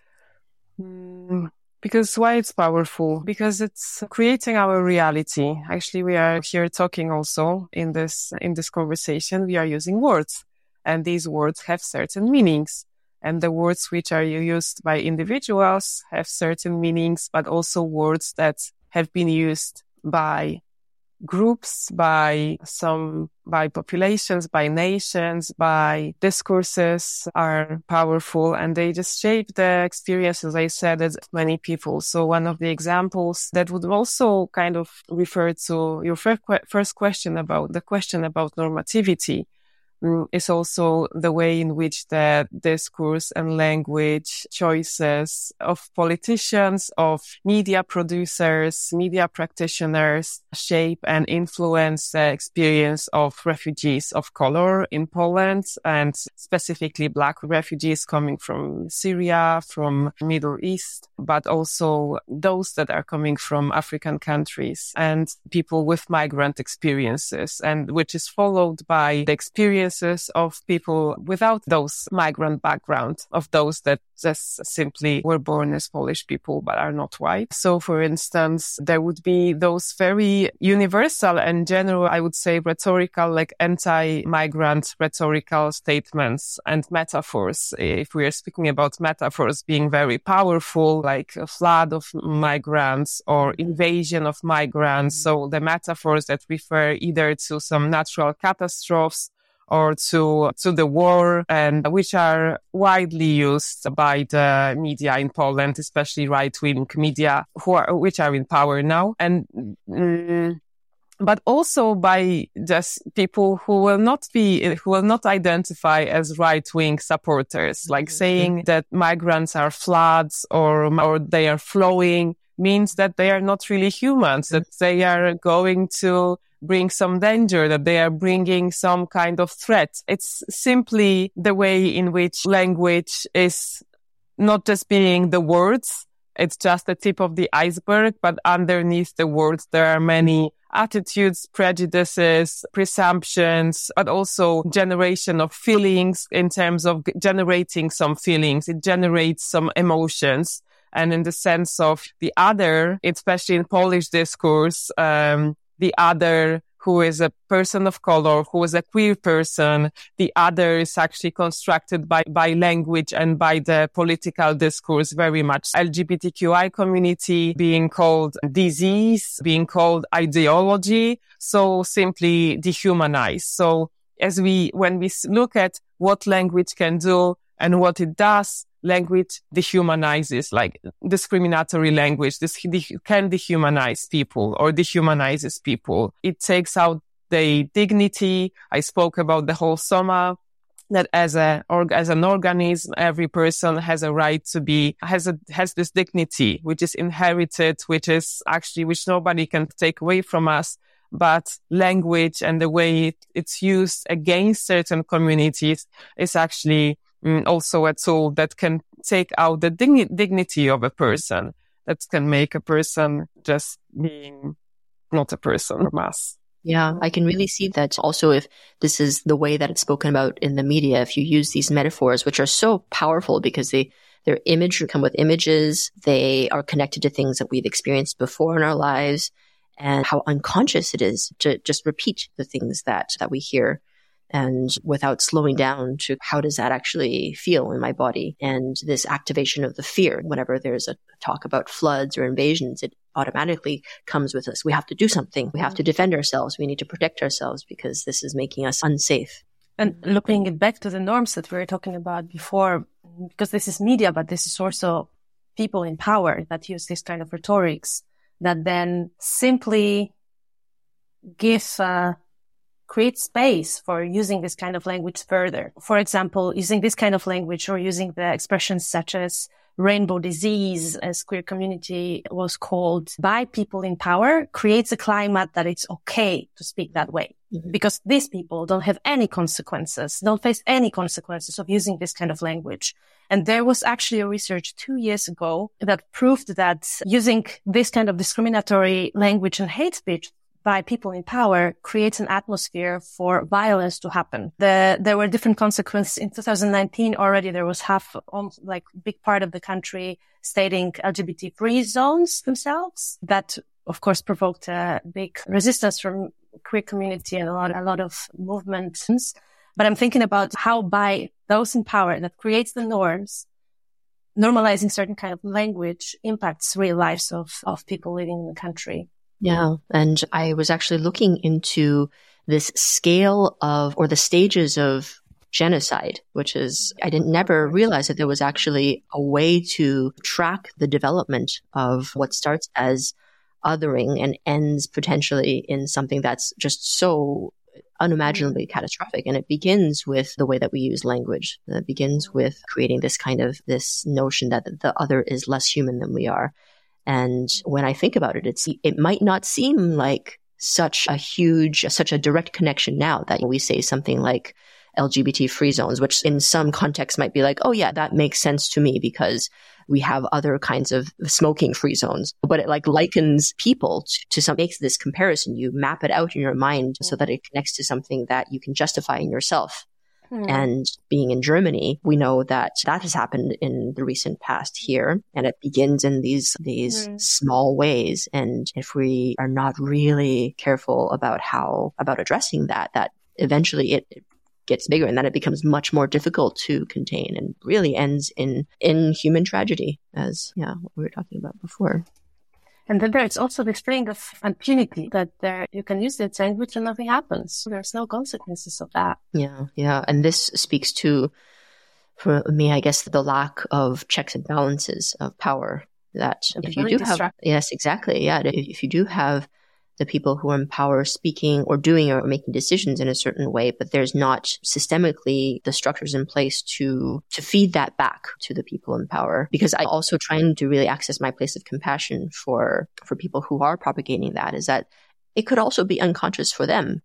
Because why it's powerful? Because it's creating our reality. Actually, we are here talking also in this conversation. We are using words, and these words have certain meanings. And the words which are used by individuals have certain meanings, but also words that have been used by groups, by populations, by nations, by discourses are powerful, and they just shape the experiences, I said, of many people. So one of the examples that would also kind of refer to your first question about normativity is also the way in which the discourse and language choices of politicians, of media producers, media practitioners shape and influence the experience of refugees of color in Poland, and specifically Black refugees coming from Syria, from Middle East, but also those that are coming from African countries and people with migrant experiences, and which is followed by the experience of people without those migrant background, of those that just simply were born as Polish people but are not white. So, for instance, there would be those very universal and general, I would say, rhetorical, like anti-migrant rhetorical statements and metaphors. If we are speaking about metaphors being very powerful, like a flood of migrants or invasion of migrants, so the metaphors that refer either to some natural catastrophes or to the war, and which are widely used by the media in Poland, especially right-wing media, which are in power now, and but also by just people who will not identify as right-wing supporters, like saying that migrants are floods or they are flowing, means that they are not really humans, that they are going to bring some danger, that they are bringing some kind of threat. It's simply the way in which language is not just being the words. It's just the tip of the iceberg, but underneath the words, there are many attitudes, prejudices, presumptions, but also generation of feelings in terms of generating some feelings. It generates some emotions. And in the sense of the other, especially in Polish discourse, the other who is a person of color, who is a queer person, the other is actually constructed by language and by the political discourse very much. LGBTQI community being called disease, being called ideology, so simply dehumanized. So when we look at what language can do and what it does, language dehumanizes, like discriminatory language. This can dehumanize people or dehumanizes people. It takes out the dignity. I spoke about the whole soma, that as an organism, every person has a right to be, has this dignity, which is inherited, which nobody can take away from us. But language and the way it's used against certain communities is actually also a tool that can take out the dignity of a person, that can make a person just being not a person from us. Yeah, I can really see that also if this is the way that it's spoken about in the media, if you use these metaphors, which are so powerful because their image come with images, they are connected to things that we've experienced before in our lives, and how unconscious it is to just repeat the things that we hear. And without slowing down to how does that actually feel in my body? And this activation of the fear, whenever there's a talk about floods or invasions, it automatically comes with us. We have to do something. We have to defend ourselves. We need to protect ourselves because this is making us unsafe. And looking it back to the norms that we were talking about before, because this is media, but this is also people in power that use this kind of rhetorics that then simply create space for using this kind of language further. For example, using this kind of language or using the expressions such as rainbow disease, as queer community was called by people in power, creates a climate that it's okay to speak that way. Mm-hmm. Because these people don't have any consequences, don't face any consequences of using this kind of language. And there was actually a research 2 years ago that proved that using this kind of discriminatory language and hate speech by people in power creates an atmosphere for violence to happen. There were different consequences. In 2019 already there was big part of the country stating LGBT-free zones themselves. That of course provoked a big resistance from queer community and a lot of movements. But I'm thinking about how by those in power that creates the norms, normalizing certain kind of language impacts real lives of people living in the country. Yeah. And I was actually looking into this scale or the stages of genocide, which is, I never realized that there was actually a way to track the development of what starts as othering and ends potentially in something that's just so unimaginably catastrophic. And it begins with the way that we use language. It begins with creating this notion that the other is less human than we are. And when I think about it, it might not seem like such a direct connection now that we say something like LGBT free zones, which in some context might be like, oh yeah, that makes sense to me because we have other kinds of smoking free zones. But it likens people to makes this comparison. You map it out in your mind so that it connects to something that you can justify in yourself. And being in Germany, we know that has happened in the recent past here, and it begins in these small ways. And if we are not really careful about addressing that eventually it gets bigger, and then it becomes much more difficult to contain, and really ends in human tragedy, as what we were talking about before. And then there's also this feeling of impunity that you can use that language and nothing happens. There's no consequences of that. Yeah. And this speaks to, for me, I guess, the lack of checks and balances of power. That if you do have, yes, exactly. Yeah. If you do have the people who are in power speaking or doing or making decisions in a certain way, but there's not systemically the structures in place to feed that back to the people in power. Because I'm also trying to really access my place of compassion for people who are propagating that, is that it could also be unconscious for them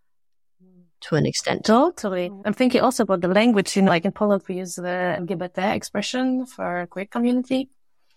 to an extent. Totally. I'm thinking also about the language. Like in Poland, we use the LGBT expression for queer community.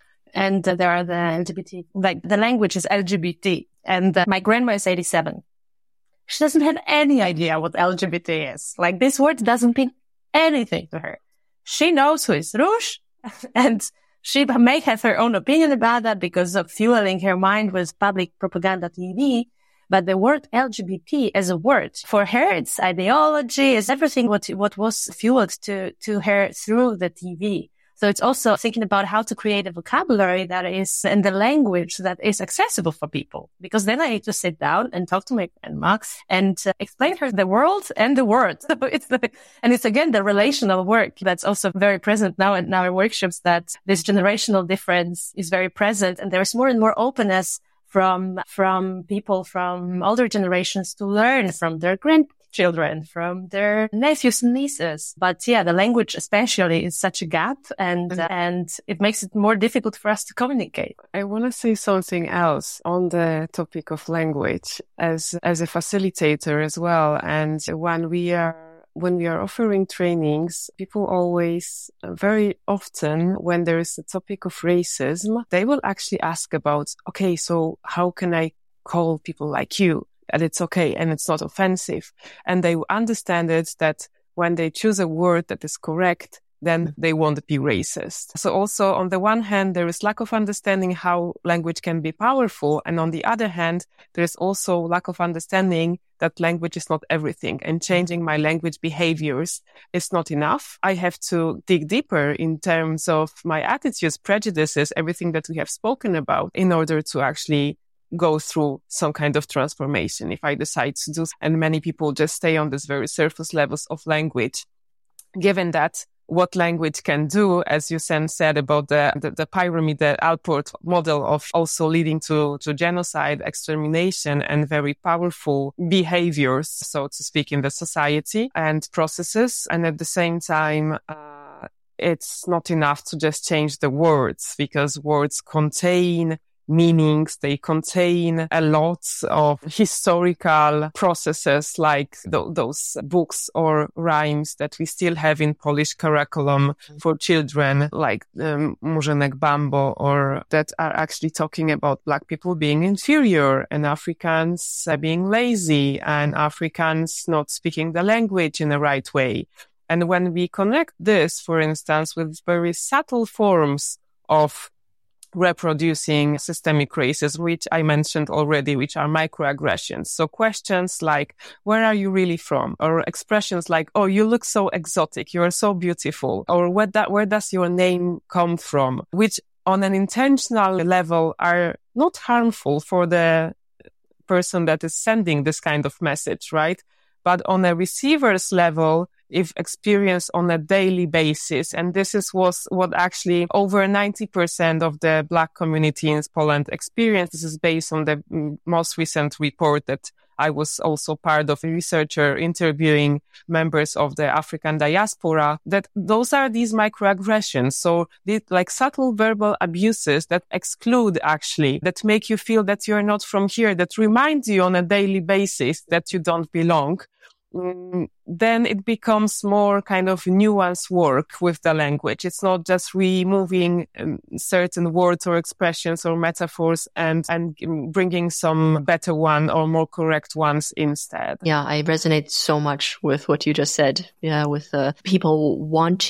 And there are the LGBT, like the language is LGBT. And my grandma is 87. She doesn't have any idea what LGBT is. Like this word doesn't mean anything to her. She knows who is Rózsa, and she may have her own opinion about that because of fueling her mind with public propaganda TV. But the word LGBT as a word, for her, it's ideology, it's everything what was fueled to her through the TV. So it's also thinking about how to create a vocabulary that is in the language that is accessible for people. Because then I need to sit down and talk to my grandma and explain her the world and the word. So it's again the relational work that's also very present now in our workshops, that this generational difference is very present, and there's more and more openness from people from older generations to learn from their grandchildren, from their nephews and nieces. But yeah, the language especially is such a gap, and it makes it more difficult for us to communicate. I want to say something else on the topic of language as a facilitator as well. And when we are offering trainings, people always, very often, when there is a topic of racism, they will actually ask about, okay, so how can I call people like you? And it's okay and it's not offensive. And they understand it that when they choose a word that is correct, then they won't be racist. So also on the one hand, there is lack of understanding how language can be powerful. And on the other hand, there is also lack of understanding that language is not everything, and changing my language behaviors is not enough. I have to dig deeper in terms of my attitudes, prejudices, everything that we have spoken about in order to actually go through some kind of transformation if I decide to do. And many people just stay on this very surface levels of language, given that what language can do, as you said about the pyramid, the Allport model of also leading to genocide, extermination, and very powerful behaviors, so to speak, in the society and processes. And at the same time, it's not enough to just change the words, because words contain meanings, they contain a lot of historical processes, like those books or rhymes that we still have in Polish curriculum for children, like Murzynek Bambo, or that are actually talking about Black people being inferior and Africans being lazy and Africans not speaking the language in the right way. And when we connect this, for instance, with very subtle forms of reproducing systemic racism, which I mentioned already, which are microaggressions. So questions like, where are you really from? Or expressions like, oh, you look so exotic, you are so beautiful. Or where does your name come from? Which on an intentional level are not harmful for the person that is sending this kind of message, right? But on a receiver's level, if experienced on a daily basis, and this was what actually over 90% of the Black community in Poland experienced. This is based on the most recent report that I was also part of, a researcher interviewing members of the African diaspora, that those are these microaggressions. So these like subtle verbal abuses that exclude actually, that make you feel that you're not from here, that remind you on a daily basis that you don't belong. Then it becomes more kind of nuanced work with the language. It's not just removing certain words or expressions or metaphors and bringing some better one or more correct ones instead. Yeah, I resonate so much with what you just said. Yeah, with people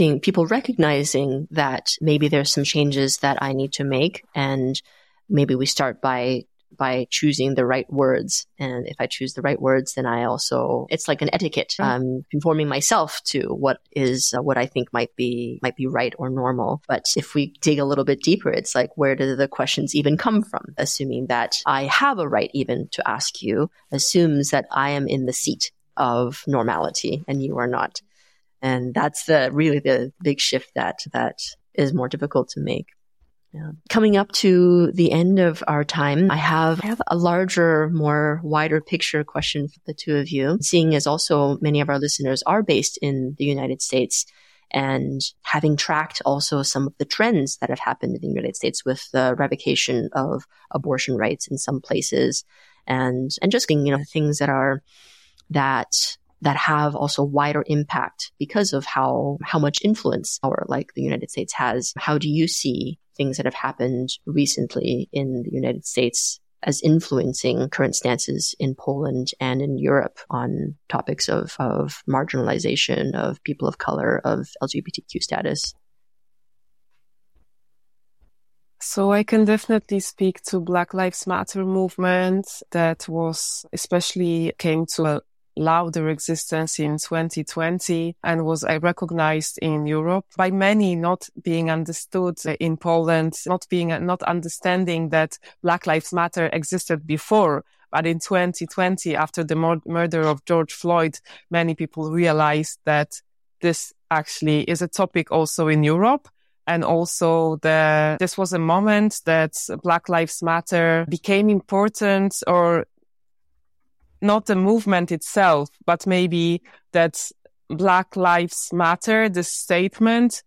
recognizing that maybe there's some changes that I need to make, and maybe we start by choosing the right words. And if I choose the right words, then it's like an etiquette. I'm conforming myself to what I think might be right or normal. But if we dig a little bit deeper, it's like, where do the questions even come from? Assuming that I have a right even to ask you assumes that I am in the seat of normality and you are not. And that's really the big shift that is more difficult to make. Yeah. Coming up to the end of our time, I have a larger, more wider picture question for the two of you, seeing as also many of our listeners are based in the United States, and having tracked also some of the trends that have happened in the United States with the revocation of abortion rights in some places, and just, things that have also wider impact because of how much influence power like the United States has. How do you see things that have happened recently in the United States as influencing current stances in Poland and in Europe on topics of marginalization, of people of color, of LGBTQ status? So I can definitely speak to Black Lives Matter movement that came to a louder existence in 2020 and was recognized in Europe by many, not being understood in Poland, not understanding that Black Lives Matter existed before. But in 2020, after the murder of George Floyd, many people realized that this actually is a topic also in Europe. And also this was a moment that Black Lives Matter became important, or not the movement itself, but maybe that Black Lives Matter, the statement,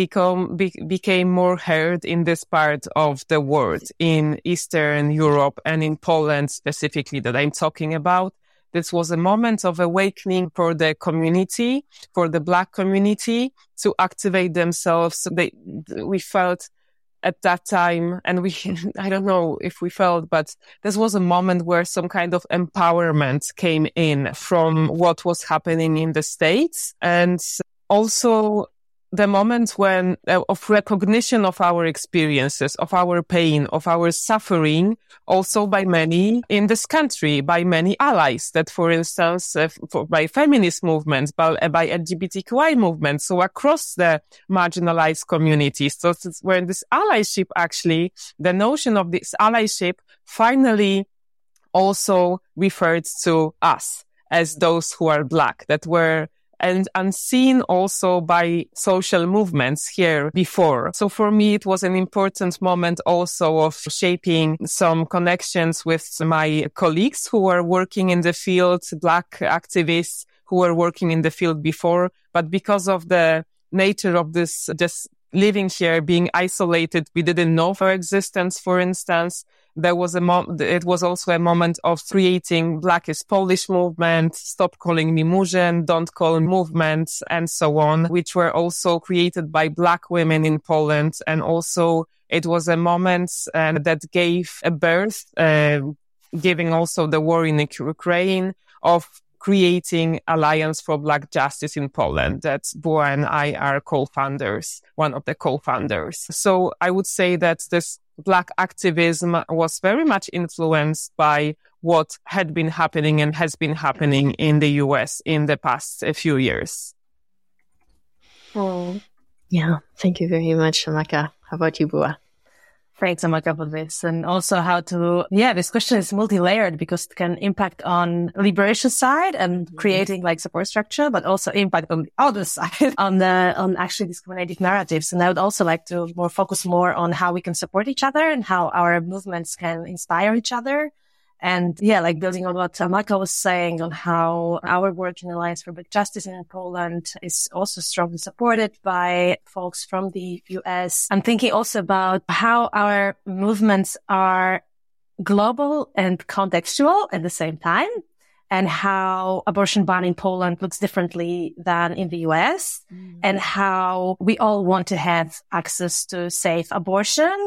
became more heard in this part of the world, in Eastern Europe and in Poland specifically that I'm talking about. This was a moment of awakening for the community, for the Black community, to activate themselves. We felt at that time, and I don't know if we felt, but this was a moment where some kind of empowerment came in from what was happening in the States, and also the moment of recognition of our experiences, of our pain, of our suffering, also by many in this country, by many allies that, for instance, by feminist movements, by LGBTQI movements, so across the marginalized communities. So it's where this allyship, actually, the notion of this allyship finally also referred to us as those who are Black, that were and unseen also by social movements here before. So for me, it was an important moment also of shaping some connections with my colleagues who were working in the field, Black activists who were working in the field before. But because of the nature of this, just living here, being isolated, we didn't know of our existence, for instance. It was also a moment of creating Black is Polish movement, Stop Calling Me Murzyn, Don't Call movement, and so on, which were also created by Black women in Poland. And also it was a moment that gave a birth, giving also the war in Ukraine, of creating Alliance for Black Justice in Poland. That's Buła and I are one of the co-founders. So I would say that this Black activism was very much influenced by what had been happening and has been happening in the US in the past few years. Oh, yeah. Thank you very much, Amaka. How about you, Buła? Thanks, Amaka, for this. And also this question is multi-layered because it can impact on liberation side and creating like support structure, but also impact on the other side, on actually discriminating narratives. And I would also like to focus more on how we can support each other and how our movements can inspire each other. And like building on what Amaka was saying on how our work in Alliance for Black Justice in Poland is also strongly supported by folks from the US. I'm thinking also about how our movements are global and contextual at the same time, and how abortion ban in Poland looks differently than in the US, and how we all want to have access to safe abortion,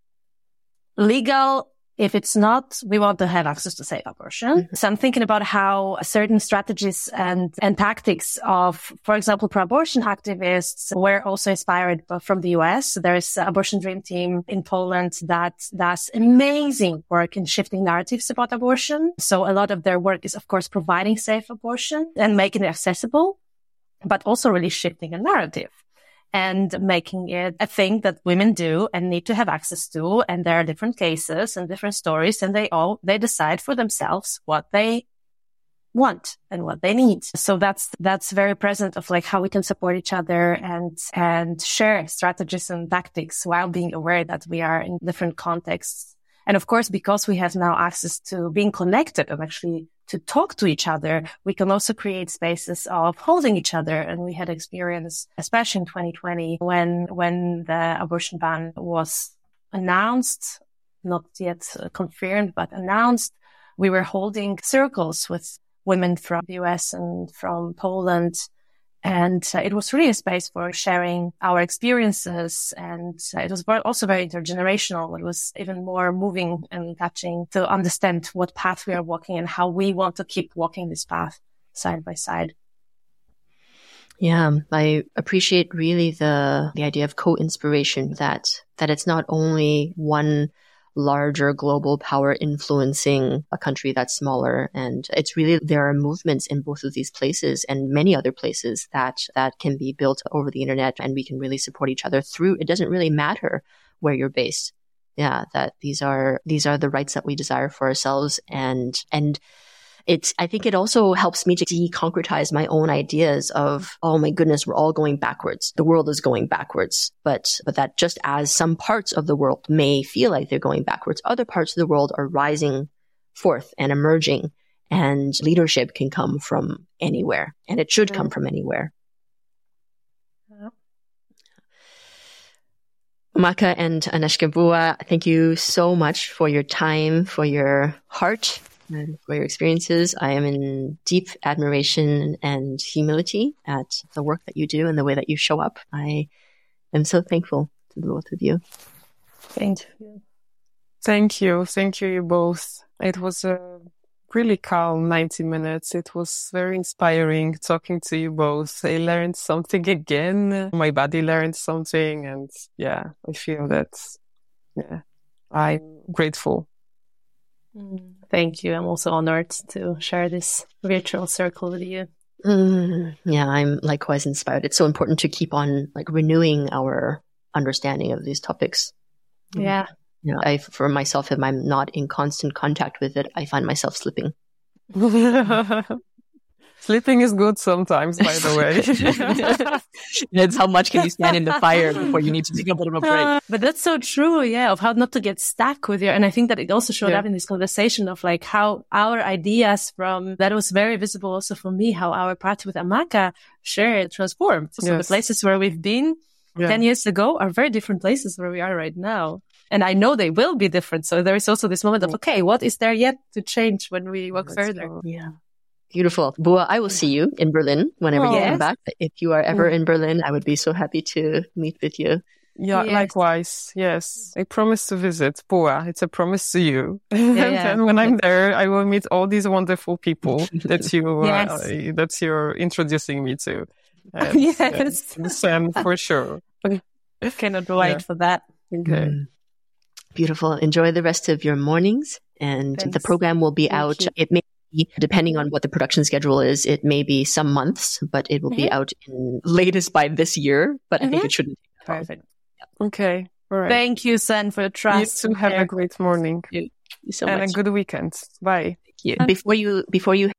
legal. If it's not, we want to have access to safe abortion. Mm-hmm. So I'm thinking about how certain strategies and tactics of, for example, pro-abortion activists were also inspired from the US. There's Abortion Dream Team in Poland that does amazing work in shifting narratives about abortion. So a lot of their work is, of course, providing safe abortion and making it accessible, but also really shifting a narrative and making it a thing that women do and need to have access to. And there are different cases and different stories, and they decide for themselves what they want and what they need. So that's very present of like how we can support each other and share strategies and tactics while being aware that we are in different contexts. And of course, because we have now access to being connected and actually to talk to each other, we can also create spaces of holding each other. And we had experience, especially in 2020, when the abortion ban was announced, not yet confirmed, but announced, we were holding circles with women from the US and from Poland. And it was really a space for sharing our experiences. And it was also very intergenerational. It was even more moving and touching to understand what path we are walking and how we want to keep walking this path side by side. Yeah, I appreciate really the idea of co-inspiration, that it's not only one larger global power influencing a country that's smaller. And it's really, there are movements in both of these places and many other places that can be built over the internet, and we can really support each other through. It doesn't really matter where you're based. Yeah, that these are the rights that we desire for ourselves. And I think it also helps me to deconcretize my own ideas of, oh my goodness, we're all going backwards. The world is going backwards. But that just as some parts of the world may feel like they're going backwards, other parts of the world are rising forth and emerging, and leadership can come from anywhere, and it should come from anywhere. Maka and Agnieszka Buła, thank you so much for your time, for your heart, and for your experiences. I am in deep admiration and humility at the work that you do and the way that you show up. I am so thankful to the both of you. Thank you. Thank you. Thank you, you both. It was a really calm 90 minutes. It was very inspiring talking to you both. I learned something again. My body learned something. And yeah, I feel that, I'm grateful. Thank you. I'm also honored to share this virtual circle with you. Yeah, I'm likewise inspired. It's so important to keep on renewing our understanding of these topics. Yeah. I, for myself, if I'm not in constant contact with it, I find myself slipping. Sleeping is good sometimes, by the way. It's how much can you stand in the fire before you need to take a bit of a break. But that's so true, of how not to get stuck with and I think that it also showed up in this conversation of how our ideas that was very visible also for me, how our path with Amaka shared transformed. So the places where we've been 10 years ago are very different places where we are right now. And I know they will be different. So there is also this moment of, okay, what is there yet to change when we walk further? Yeah. Beautiful. Buła, I will see you in Berlin whenever you come back. If you are ever in Berlin, I would be so happy to meet with you. Yeah, likewise. Yes. I promise to visit Buła. It's a promise to you. And when I'm there, I will meet all these wonderful people that that you're introducing me to. Sen, for sure. Cannot wait for that. Okay. Beautiful. Enjoy the rest of your mornings. And the program will be out. It may be, depending on what the production schedule is, it may be some months, but it will be out in latest by this year. But I think it shouldn't take that long. Perfect. Okay. All right. Thank you, Sen, for your trust. You too. Have a great morning. Thank you so much. And a good weekend. Bye. Thank you. Before you